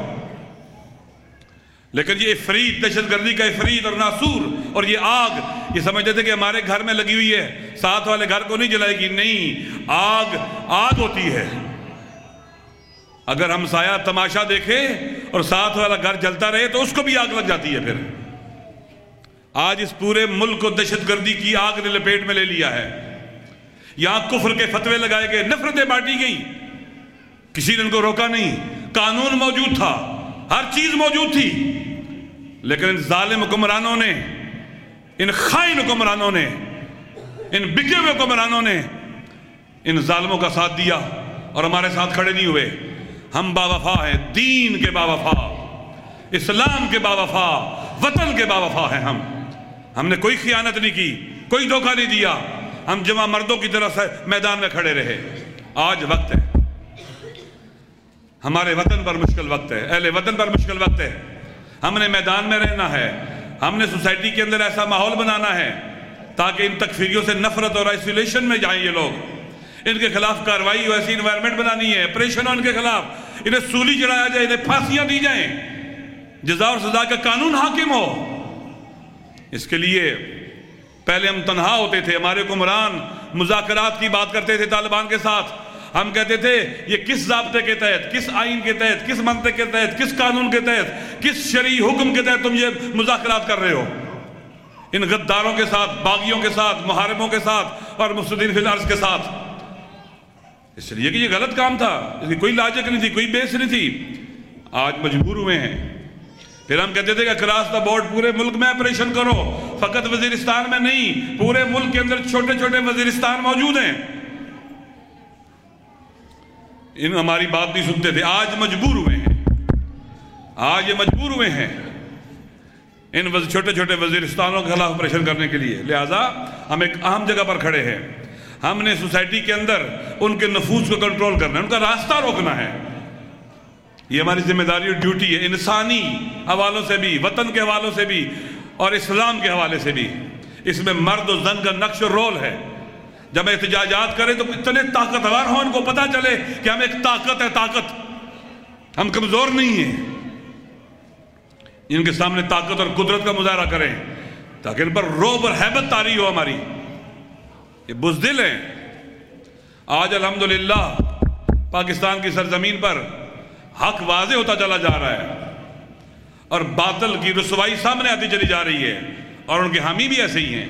لیکن یہ افریت، دہشت گردی کا افریت اور ناسور اور یہ آگ، یہ سمجھتے تھے کہ ہمارے گھر میں لگی ہوئی ہے، ساتھ والے گھر کو نہیں جلائے گی۔ نہیں، آگ آگ ہوتی ہے۔ اگر ہم سایہ تماشا دیکھے اور ساتھ والا گھر جلتا رہے تو اس کو بھی آگ لگ جاتی ہے۔ پھر آج اس پورے ملک کو دہشت گردی کی آگ نے لپیٹ میں لے لیا ہے۔ یہاں کفر کے فتوے لگائے گئے، نفرتیں بانٹی گئی، کسی نے ان کو روکا نہیں۔ قانون موجود تھا، ہر چیز موجود تھی، لیکن ان ظالم حکمرانوں نے، ان خائن حکمرانوں نے، ان بکے ہوئے حکمرانوں نے ان ظالموں کا ساتھ دیا اور ہمارے ساتھ کھڑے نہیں ہوئے۔ ہم باوفا ہیں، دین کے باوفا، اسلام کے باوفا، وطن کے باوفا ہیں۔ ہم ہم نے کوئی خیانت نہیں کی، کوئی دھوکہ نہیں دیا، ہم جمع مردوں کی طرح سے میدان میں کھڑے رہے۔ آج وقت ہے، ہمارے وطن پر مشکل وقت ہے، اہل وطن پر مشکل وقت ہے۔ ہم نے میدان میں رہنا ہے، ہم نے سوسائٹی کے اندر ایسا ماحول بنانا ہے تاکہ ان تکفیریوں سے نفرت اور آئسولیشن میں جائیں یہ لوگ، ان کے خلاف کارروائی ہو، ایسی انوائرمنٹ بنانی ہے، آپریشن ہو ان کے خلاف، انہیں سولی چڑھایا جائے، انہیں پھانسیاں دی جائیں، جزا اور سزا کا قانون حاکم ہو۔ اس کے لیے پہلے ہم تنہا ہوتے تھے، ہمارے حکمران مذاکرات کی بات کرتے تھے طالبان کے ساتھ، ہم کہتے تھے یہ کس ضابطے کے تحت، کس آئین کے تحت، کس منطق کے تحت، کس قانون کے تحت، کس شرعی حکم کے تحت تم یہ مذاکرات کر رہے ہو ان غداروں کے ساتھ، باغیوں کے ساتھ، محاربوں کے ساتھ اور مفسدین فی الارض کے ساتھ؟ اس لیے کہ یہ غلط کام تھا، اس کی کوئی لاجک نہیں تھی، کوئی بیس نہیں تھی۔ آج مجبور ہوئے ہیں۔ پھر ہم کہتے تھے کہ اکراس دا بورڈ پورے ملک میں آپریشن کرو، فقط وزیرستان میں نہیں، پورے ملک کے اندر چھوٹے چھوٹے وزیرستان موجود ہیں۔ ان ہماری بات نہیں سنتے تھے، آج مجبور ہوئے ہیں، آج یہ مجبور ہوئے ہیں ان چھوٹے چھوٹے وزیرستانوں کے خلاف آپریشن کرنے کے لیے۔ لہٰذا ہم ایک اہم جگہ پر کھڑے ہیں، ہم نے سوسائٹی کے اندر ان کے نفوذ کو کنٹرول کرنا ہے، ان کا راستہ روکنا ہے۔ یہ ہماری ذمہ داری اور ڈیوٹی ہے، انسانی حوالوں سے بھی، وطن کے حوالوں سے بھی اور اسلام کے حوالے سے بھی۔ اس میں مرد و زن کا نقش و رول ہے۔ جب احتجاجات کریں تو اتنے طاقتور ہوں، ان کو پتہ چلے کہ ہم ایک طاقت ہے، طاقت، ہم کمزور نہیں ہیں، ان کے سامنے طاقت اور قدرت کا مظاہرہ کریں تاکہ ان پر رعب اور ہیبت طاری ہو ہماری۔ یہ بزدل ہیں۔ آج الحمدللہ پاکستان کی سرزمین پر حق واضح ہوتا چلا جا رہا ہے اور باطل کی رسوائی سامنے آتی چلی جا رہی ہے، اور ان کے حامی بھی ایسے ہی ہیں۔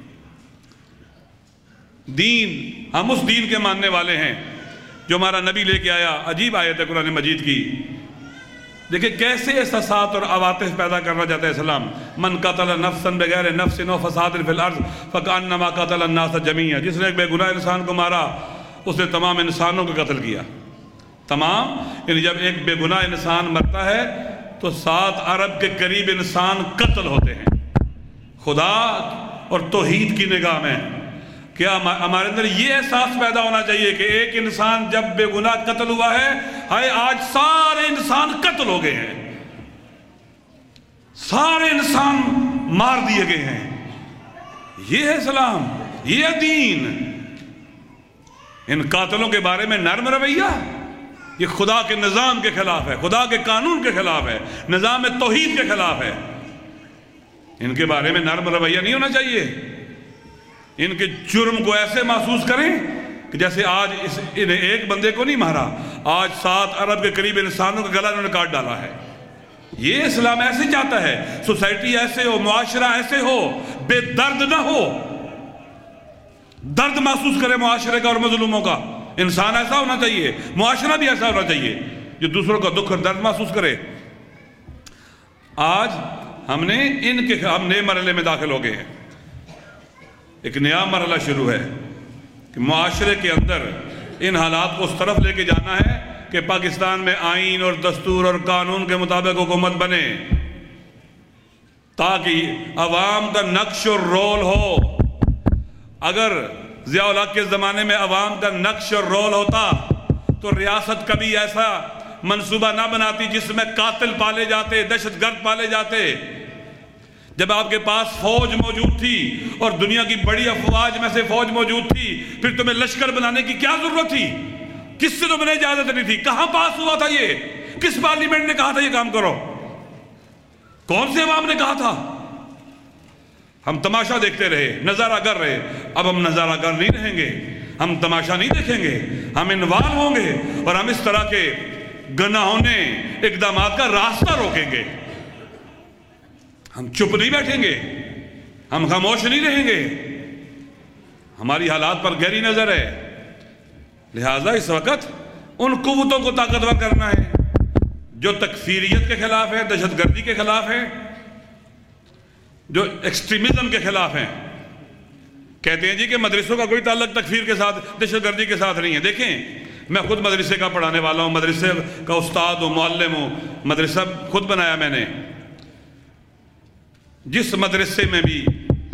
دین، ہم اس دین کے ماننے والے ہیں جو ہمارا نبی لے کے آیا۔ عجیب آیت ہے قرآن مجید کی، دیکھیں کیسے احساسات اور عواطف پیدا کرنا چاہتا ہے اسلام۔ من قتل نفسا بغیر نفس و فساد فی الارض فکانما قتل الناس جمیعا، جس نے ایک بے گناہ انسان کو مارا اس نے تمام انسانوں کو قتل کیا۔ تمام، یعنی جب ایک بے گناہ انسان مرتا ہے تو سات ارب کے قریب انسان قتل ہوتے ہیں۔ خدا اور توحید کی نگاہ میں کیا ہمارے اندر یہ احساس پیدا ہونا چاہیے کہ ایک انسان جب بے گناہ قتل ہوا ہے، ہائے آج سارے انسان قتل ہو گئے ہیں، سارے انسان مار دیے گئے ہیں۔ یہ ہے اسلام، یہ ہے دین۔ ان قاتلوں کے بارے میں نرم رویہ، یہ خدا کے نظام کے خلاف ہے، خدا کے قانون کے خلاف ہے، نظام توحید کے خلاف ہے۔ ان کے بارے میں نرم رویہ نہیں ہونا چاہیے۔ ان کے جرم کو ایسے محسوس کریں کہ جیسے آج اس انہیں ایک بندے کو نہیں مارا، آج سات ارب کے قریب انسانوں کا گلا انہوں نے کاٹ ڈالا ہے۔ یہ اسلام ایسے چاہتا ہے، سوسائٹی ایسے ہو، معاشرہ ایسے ہو، بے درد نہ ہو، درد محسوس کرے معاشرے کا اور مظلوموں کا۔ انسان ایسا ہونا چاہیے، معاشرہ بھی ایسا ہونا چاہیے جو دوسروں کا دکھ اور درد محسوس کرے۔ آج ہم نے ان کے ہم نئے مرحلے میں داخل ہو گئے ہیں۔ ایک نیا مرحلہ شروع ہے کہ معاشرے کے اندر ان حالات کو اس طرف لے کے جانا ہے کہ پاکستان میں آئین اور دستور اور قانون کے مطابق حکومت بنے، تاکہ عوام کا نقش اور رول ہو۔ اگر ضیاء الحق کے زمانے میں عوام کا نقش اور رول ہوتا تو ریاست کبھی ایسا منصوبہ نہ بناتی جس میں قاتل پالے جاتے، دہشت گرد پالے جاتے۔ جب آپ کے پاس فوج موجود تھی اور دنیا کی بڑی افواج میں سے فوج موجود تھی، پھر تمہیں لشکر بنانے کی کیا ضرورت تھی؟ کس سے تمہیں اجازت نہیں تھی؟ کہاں پاس ہوا تھا یہ؟ کس پارلیمنٹ نے کہا تھا یہ کام کرو؟ کون سے عوام نے کہا تھا؟ ہم تماشا دیکھتے رہے، نظارہ گر رہے۔ اب ہم نظارہ گر نہیں رہیں گے، ہم تماشا نہیں دیکھیں گے، ہم انوالو ہوں گے اور ہم اس طرح کے گناہونے اقدامات کا راستہ روکیں گے۔ ہم چپ نہیں بیٹھیں گے، ہم خاموش نہیں رہیں گے۔ ہماری حالات پر گہری نظر ہے، لہٰذا اس وقت ان قوتوں کو طاقتور کرنا ہے جو تکفیریت کے خلاف ہے، دہشت گردی کے خلاف ہے، جو ایکسٹریمزم کے خلاف ہیں۔ کہتے ہیں جی کہ مدرسوں کا کوئی تعلق تکفیر کے ساتھ، دہشت گردی کے ساتھ نہیں ہے۔ دیکھیں، میں خود مدرسے کا پڑھانے والا ہوں، مدرسے کا استاد ہوں، معلم ہوں، مدرسہ خود بنایا میں نے۔ جس مدرسے میں بھی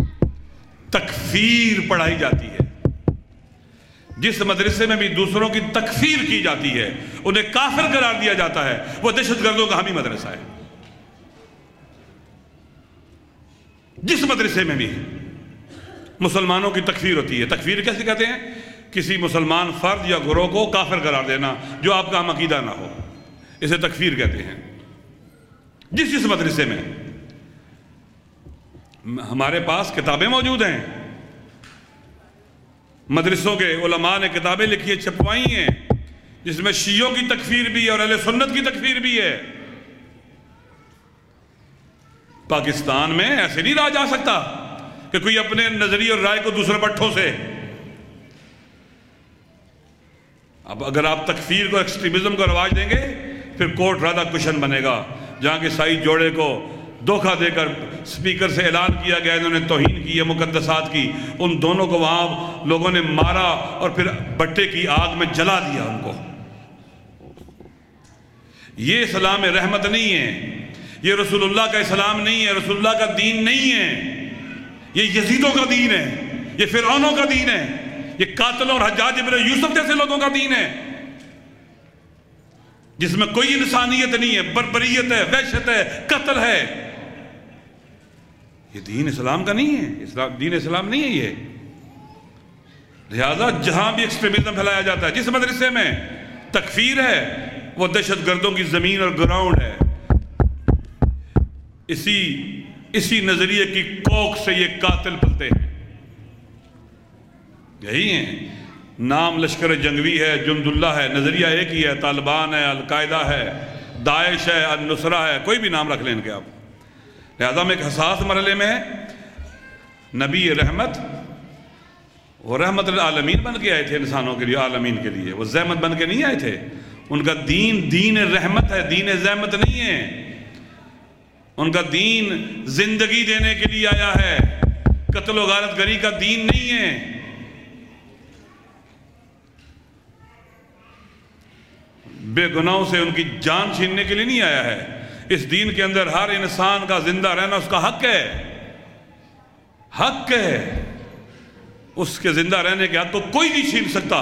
تکفیر پڑھائی جاتی ہے، جس مدرسے میں بھی دوسروں کی تکفیر کی جاتی ہے، انہیں کافر قرار دیا جاتا ہے، وہ دہشت گردوں کا حامی مدرسہ ہے۔ جس مدرسے میں بھی مسلمانوں کی تکفیر ہوتی ہے، تکفیر کیسے کہتے ہیں؟ کسی مسلمان فرد یا گروہ کو کافر قرار دینا جو آپ کا ہم عقیدہ نہ ہو۔ اسے تکفیر کہتے ہیں۔ جس جس مدرسے میں ہمارے پاس کتابیں موجود ہیں، مدرسوں کے علماء نے کتابیں لکھی ہیں، چھپوائی ہیں، جس میں شیعوں کی تکفیر بھی ہے اور اہل سنت کی تکفیر بھی ہے۔ پاکستان میں ایسے نہیں رہا جا سکتا کہ کوئی اپنے نظریے اور رائے کو دوسرے پٹھوں سے، اب اگر آپ تکفیر کو، ایکسٹریمزم کو رواج دیں گے، پھر کوٹ رادھا کشن بنے گا، جہاں کے سائی جوڑے کو دھوکہ دے کر سپیکر سے اعلان کیا گیا انہوں نے توہین کی ہے مقدسات کی، ان دونوں کو وہاں لوگوں نے مارا اور پھر بٹے کی آگ میں جلا دیا ان کو۔ یہ اسلام رحمت نہیں ہے، یہ رسول اللہ کا اسلام نہیں ہے، رسول اللہ کا دین نہیں ہے، یہ یزیدوں کا دین ہے، یہ فرعونوں کا دین ہے، یہ قاتلوں اور حجاج ابن یوسف جیسے لوگوں کا دین ہے، جس میں کوئی انسانیت نہیں ہے، بربریت ہے، وحشت ہے، قتل ہے۔ یہ دین اسلام کا نہیں ہے، اسلام دین اسلام نہیں ہے یہ۔ لہذا جہاں بھی ایکسٹریمزم پھیلایا جاتا ہے، جس مدرسے میں تکفیر ہے، وہ دہشت گردوں کی زمین اور گراؤنڈ ہے۔ اسی اسی نظریے کی کوکھ سے یہ قاتل پلتے ہیں، یہی ہیں۔ نام لشکر جنگوی ہے، جند اللہ ہے، نظریہ ایک ہی ہے، طالبان ہے، القاعدہ ہے، داعش ہے، النصرہ ہے، کوئی بھی نام رکھ لیں ان کے آپ۔ لہذا ہم ایک حساس مرحلے میں ہیں۔ نبی رحمت وہ رحمت للعالمین بن کے آئے تھے، انسانوں کے لیے، عالمین کے لیے، وہ زحمت بن کے نہیں آئے تھے۔ ان کا دین دین رحمت ہے، دین زحمت نہیں ہے۔ ان کا دین زندگی دینے کے لیے آیا ہے، قتل و غارت گری کا دین نہیں ہے۔ بے گناہوں سے ان کی جان چھیننے کے لیے نہیں آیا ہے۔ اس دین کے اندر ہر انسان کا زندہ رہنا اس کا حق ہے، حق ہے۔ اس کے زندہ رہنے کے حق کو کوئی نہیں چھین سکتا۔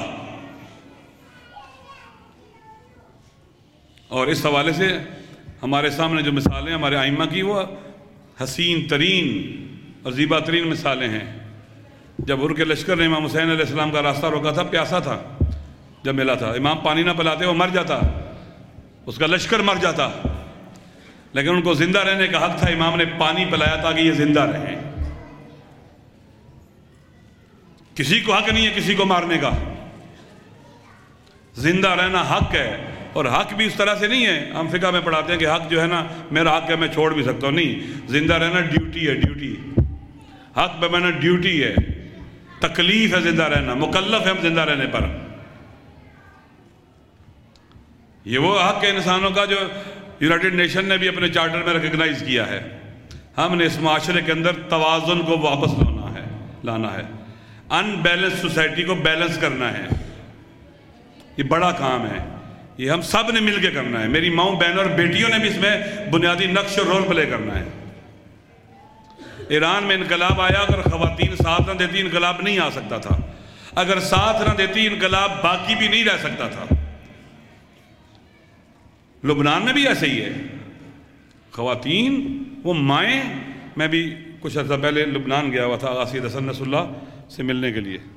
اور اس حوالے سے ہمارے سامنے جو مثالیں ہمارے ائمہ کی، وہ حسین ترین اور زیبا ترین مثالیں ہیں۔ جب عرق لشکر نے امام حسین علیہ السلام کا راستہ روکا تھا، پیاسا تھا، جب ملا تھا، امام پانی نہ پلاتے وہ مر جاتا، اس کا لشکر مر جاتا، لیکن ان کو زندہ رہنے کا حق تھا۔ امام نے پانی پلایا تاکہ یہ زندہ رہیں۔ کسی کو حق نہیں ہے کسی کو مارنے کا، زندہ رہنا حق ہے۔ اور حق بھی اس طرح سے نہیں ہے، ہم فقہ میں پڑھاتے ہیں کہ حق جو ہے نا میرا حق ہے میں چھوڑ بھی سکتا ہوں، نہیں، زندہ رہنا ڈیوٹی ہے، ڈیوٹی، حق بے معنی ڈیوٹی ہے، تکلیف ہے زندہ رہنا، مکلف ہے ہم زندہ رہنے پر۔ یہ وہ حق ہے انسانوں کا جو یونائٹڈ نیشن نے بھی اپنے چارٹر میں ریکگنائز کیا ہے۔ ہم نے اس معاشرے کے اندر توازن کو واپس لانا ہے لانا ہے ان بیلنس سوسائٹی کو بیلنس کرنا ہے۔ یہ بڑا کام ہے، یہ ہم سب نے مل کے کرنا ہے۔ میری ماؤں بہنوں اور بیٹیوں نے بھی اس میں بنیادی نقش اور رول پلے کرنا ہے۔ ایران میں انقلاب آیا، اگر خواتین ساتھ نہ دیتی انقلاب نہیں آ سکتا تھا، اگر ساتھ نہ دیتی انقلاب باقی بھی نہیں رہ سکتا تھا۔ لبنان میں بھی ایسے ہی ہے، خواتین وہ مائیں، میں بھی کچھ عرصہ پہلے لبنان گیا ہوا تھا آغاسی حسن نصر اللہ سے ملنے کے لیے۔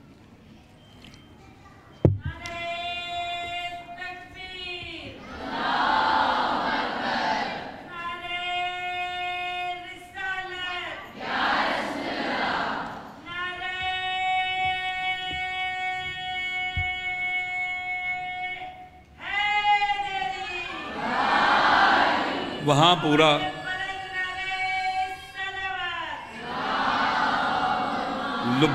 وہاں پورا لب...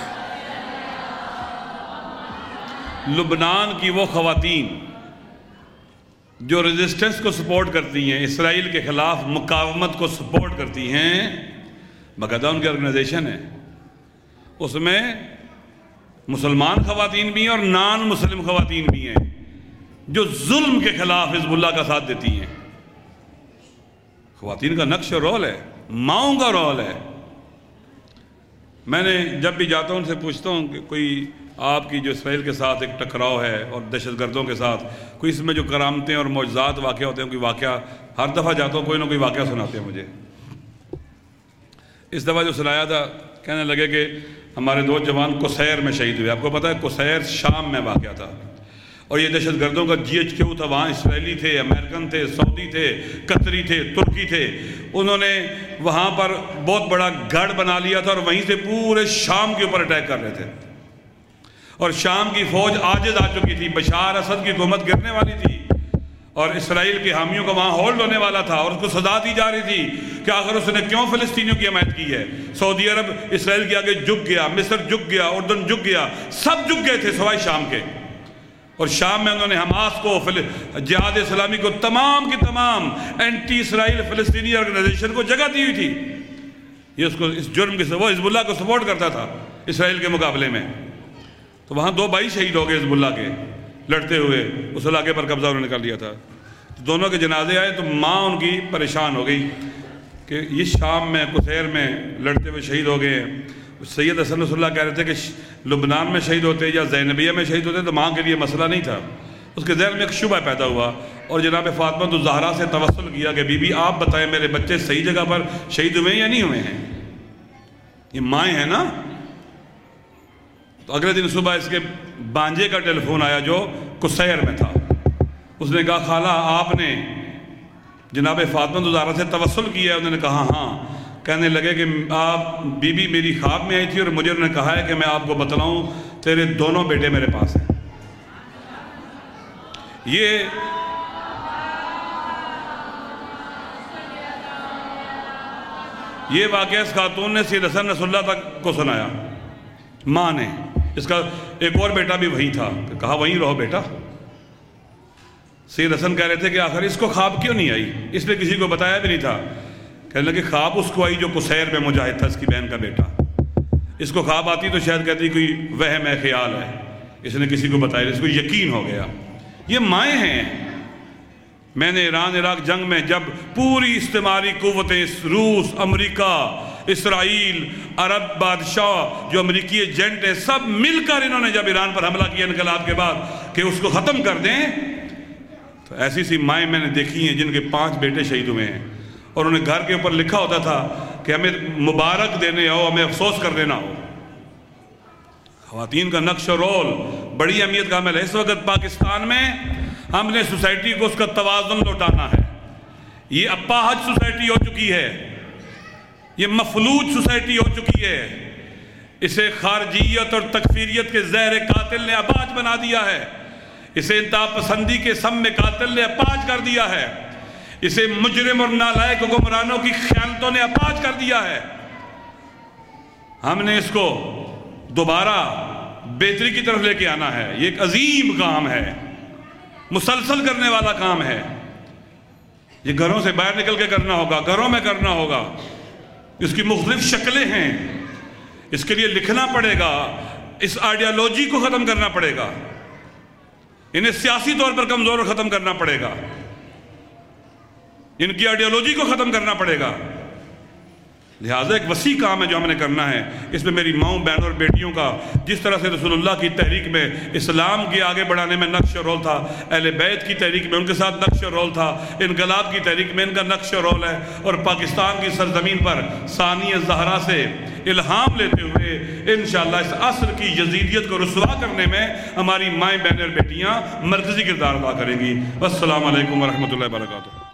لبنان کی وہ خواتین جو ریزسٹنس کو سپورٹ کرتی ہیں، اسرائیل کے خلاف مقاومت کو سپورٹ کرتی ہیں، باقاعدہ ان کی آرگنائزیشن ہے، اس میں مسلمان خواتین بھی ہیں اور نان مسلم خواتین بھی ہیں جو ظلم کے خلاف حزب اللہ کا ساتھ دیتی ہیں۔ خواتین کا نقش اور رول ہے، ماؤں کا رول ہے۔ میں نے جب بھی جاتا ہوں ان سے پوچھتا ہوں کہ کوئی آپ کی جو اسرائیل کے ساتھ ایک ٹکراؤ ہے اور دہشت گردوں کے ساتھ کوئی اس میں جو کرامتیں اور معجزات واقع ہوتے ہیں، کوئی واقعہ، ہر دفعہ جاتا ہوں کوئی نہ کوئی واقعہ سناتے ہیں مجھے۔ اس دفعہ جو سنایا تھا، کہنے لگے کہ ہمارے دو جوان قصیر میں شہید ہوئے۔ آپ کو پتہ ہے قصیر شام میں واقعہ تھا، اور یہ دہشت گردوں کا جی ایچ کیو تھا، وہاں اسرائیلی تھے، امریکن تھے، سعودی تھے، قطری تھے، ترکی تھے. انہوں نے وہاں پر بہت بڑا گڑھ بنا لیا تھا اور وہیں سے پورے شام کے اوپر اٹیک کر رہے تھے. اور شام کی فوج عاجز آ چکی تھی، بشار اسد کی حکومت گرنے والی تھی اور اسرائیل کے حامیوں کو وہاں ہولڈ ہونے والا تھا اور اس کو سزا دی جا رہی تھی کہ آخر اس نے کیوں فلسطینیوں کی حمایت کی ہے. سعودی عرب اسرائیل کے آگے جھک گیا، مصر جھک گیا، اردن جھک گیا، سب جھک گئے تھے سوائے شام کے. اور شام میں انہوں نے حماس کو، جہاد اسلامی کو، تمام کی تمام اینٹی اسرائیل فلسطینی آرگنائزیشن کو جگہ دی ہوئی تھی. یہ اس کو اس جرم کے وہ حزب اللہ کو سپورٹ کرتا تھا اسرائیل کے مقابلے میں. تو وہاں دو بھائی شہید ہو گئے حزب اللہ کے لڑتے ہوئے، اس علاقے پر قبضہ انہوں نے کر لیا تھا. دونوں کے جنازے آئے تو ماں ان کی پریشان ہو گئی کہ یہ شام میں قصیر میں لڑتے ہوئے شہید ہو گئے ہیں. سید حسن رسول اللہ کہہ رہے تھے کہ لبنان میں شہید ہوتے یا زینبیہ میں شہید ہوتے تو ماں کے لیے مسئلہ نہیں تھا. اس کے ذہن میں ایک شبہ پیدا ہوا اور جناب فاطمہ الزہرا سے توسل کیا کہ بی بی آپ بتائیں میرے بچے صحیح جگہ پر شہید ہوئے ہیں یا نہیں ہوئے ہیں. یہ مائیں ہیں نا. تو اگلے دن صبح اس کے بانجے کا ٹیلی فون آیا جو قصیر میں تھا. اس نے کہا خالہ آپ نے جناب فاطمہ الزہرا سے توسل کیا ہے؟ انہوں نے کہا ہاں. کہنے لگے کہ آپ بی بی میری خواب میں آئی تھی اور مجھے انہوں نے کہا ہے کہ میں آپ کو بتلاؤں تیرے دونوں بیٹے میرے پاس ہیں. یہ یہ واقعہ اس خاتون نے سید حسن رسول اللہ تک کو سنایا، ماں نے. اس کا ایک اور بیٹا بھی وہیں تھا، کہا وہیں رہو بیٹا. سید حسن کہہ رہے تھے کہ آخر اس کو خواب کیوں نہیں آئی؟ اس نے کسی کو بتایا بھی نہیں تھا. کہنے لگے خواب اس کو آئی جو قصیر میں مجاہد تھا، اس کی بہن کا بیٹا. اس کو خواب آتی تو شاید کہتی کوئی وہم ہے، خیال ہے. اس نے کسی کو بتایا، اس کو یقین ہو گیا. یہ مائیں ہیں. میں نے ایران عراق جنگ میں جب پوری استعماری قوتیں، روس، امریکہ، اسرائیل، عرب بادشاہ جو امریکی ایجنٹ ہیں، سب مل کر انہوں نے جب ایران پر حملہ کیا انقلاب کے بعد کہ اس کو ختم کر دیں، تو ایسی سی مائیں میں نے دیکھی ہیں جن کے پانچ بیٹے شہید ہوئے ہیں. اور انہیں گھر کے اوپر لکھا ہوتا تھا کہ ہمیں مبارک دینے آؤ، ہمیں افسوس کر دینا ہو. خواتین کا نقش و رول بڑی اہمیت کا عمل ہے. اس وقت پاکستان میں ہم نے سوسائٹی کو اس کا توازن لوٹانا ہے. یہ اپاہج سوسائٹی ہو چکی ہے، یہ مفلوج سوسائٹی ہو چکی ہے. اسے خارجیت اور تکفیریت کے زہر قاتل نے اپاہج بنا دیا ہے. اسے انتہا پسندی کے سم میں قاتل نے اپاہج کر دیا ہے. اسے مجرم اور نالائق حکمرانوں کی خیانتوں نے اپاہج کر دیا ہے. ہم نے اس کو دوبارہ بہتری کی طرف لے کے آنا ہے. یہ ایک عظیم کام ہے، مسلسل کرنے والا کام ہے. یہ گھروں سے باہر نکل کے کرنا ہوگا، گھروں میں کرنا ہوگا. اس کی مختلف شکلیں ہیں. اس کے لیے لکھنا پڑے گا. اس آئیڈیالوجی کو ختم کرنا پڑے گا. انہیں سیاسی طور پر کمزور اور ختم کرنا پڑے گا. ان کی آئیڈیالوجی کو ختم کرنا پڑے گا. لہٰذا ایک وسیع کام ہے جو ہم نے کرنا ہے. اس میں میری ماؤں، بہنوں اور بیٹیوں کا جس طرح سے رسول اللہ کی تحریک میں، اسلام کی آگے بڑھانے میں نقش و رول تھا، اہل بیت کی تحریک میں ان کے ساتھ نقش و رول تھا، انقلاب کی تحریک میں ان کا نقش و رول ہے. اور پاکستان کی سرزمین پر ثانی زہرا سے الہام لیتے ہوئے انشاءاللہ اس عصر کی یزیدیت کو رسوا کرنے میں ہماری مائیں، بہنیں اور بیٹیاں مرکزی کردار ادا کریں گی. السلام علیکم ورحمۃ اللہ وبرکاتہ.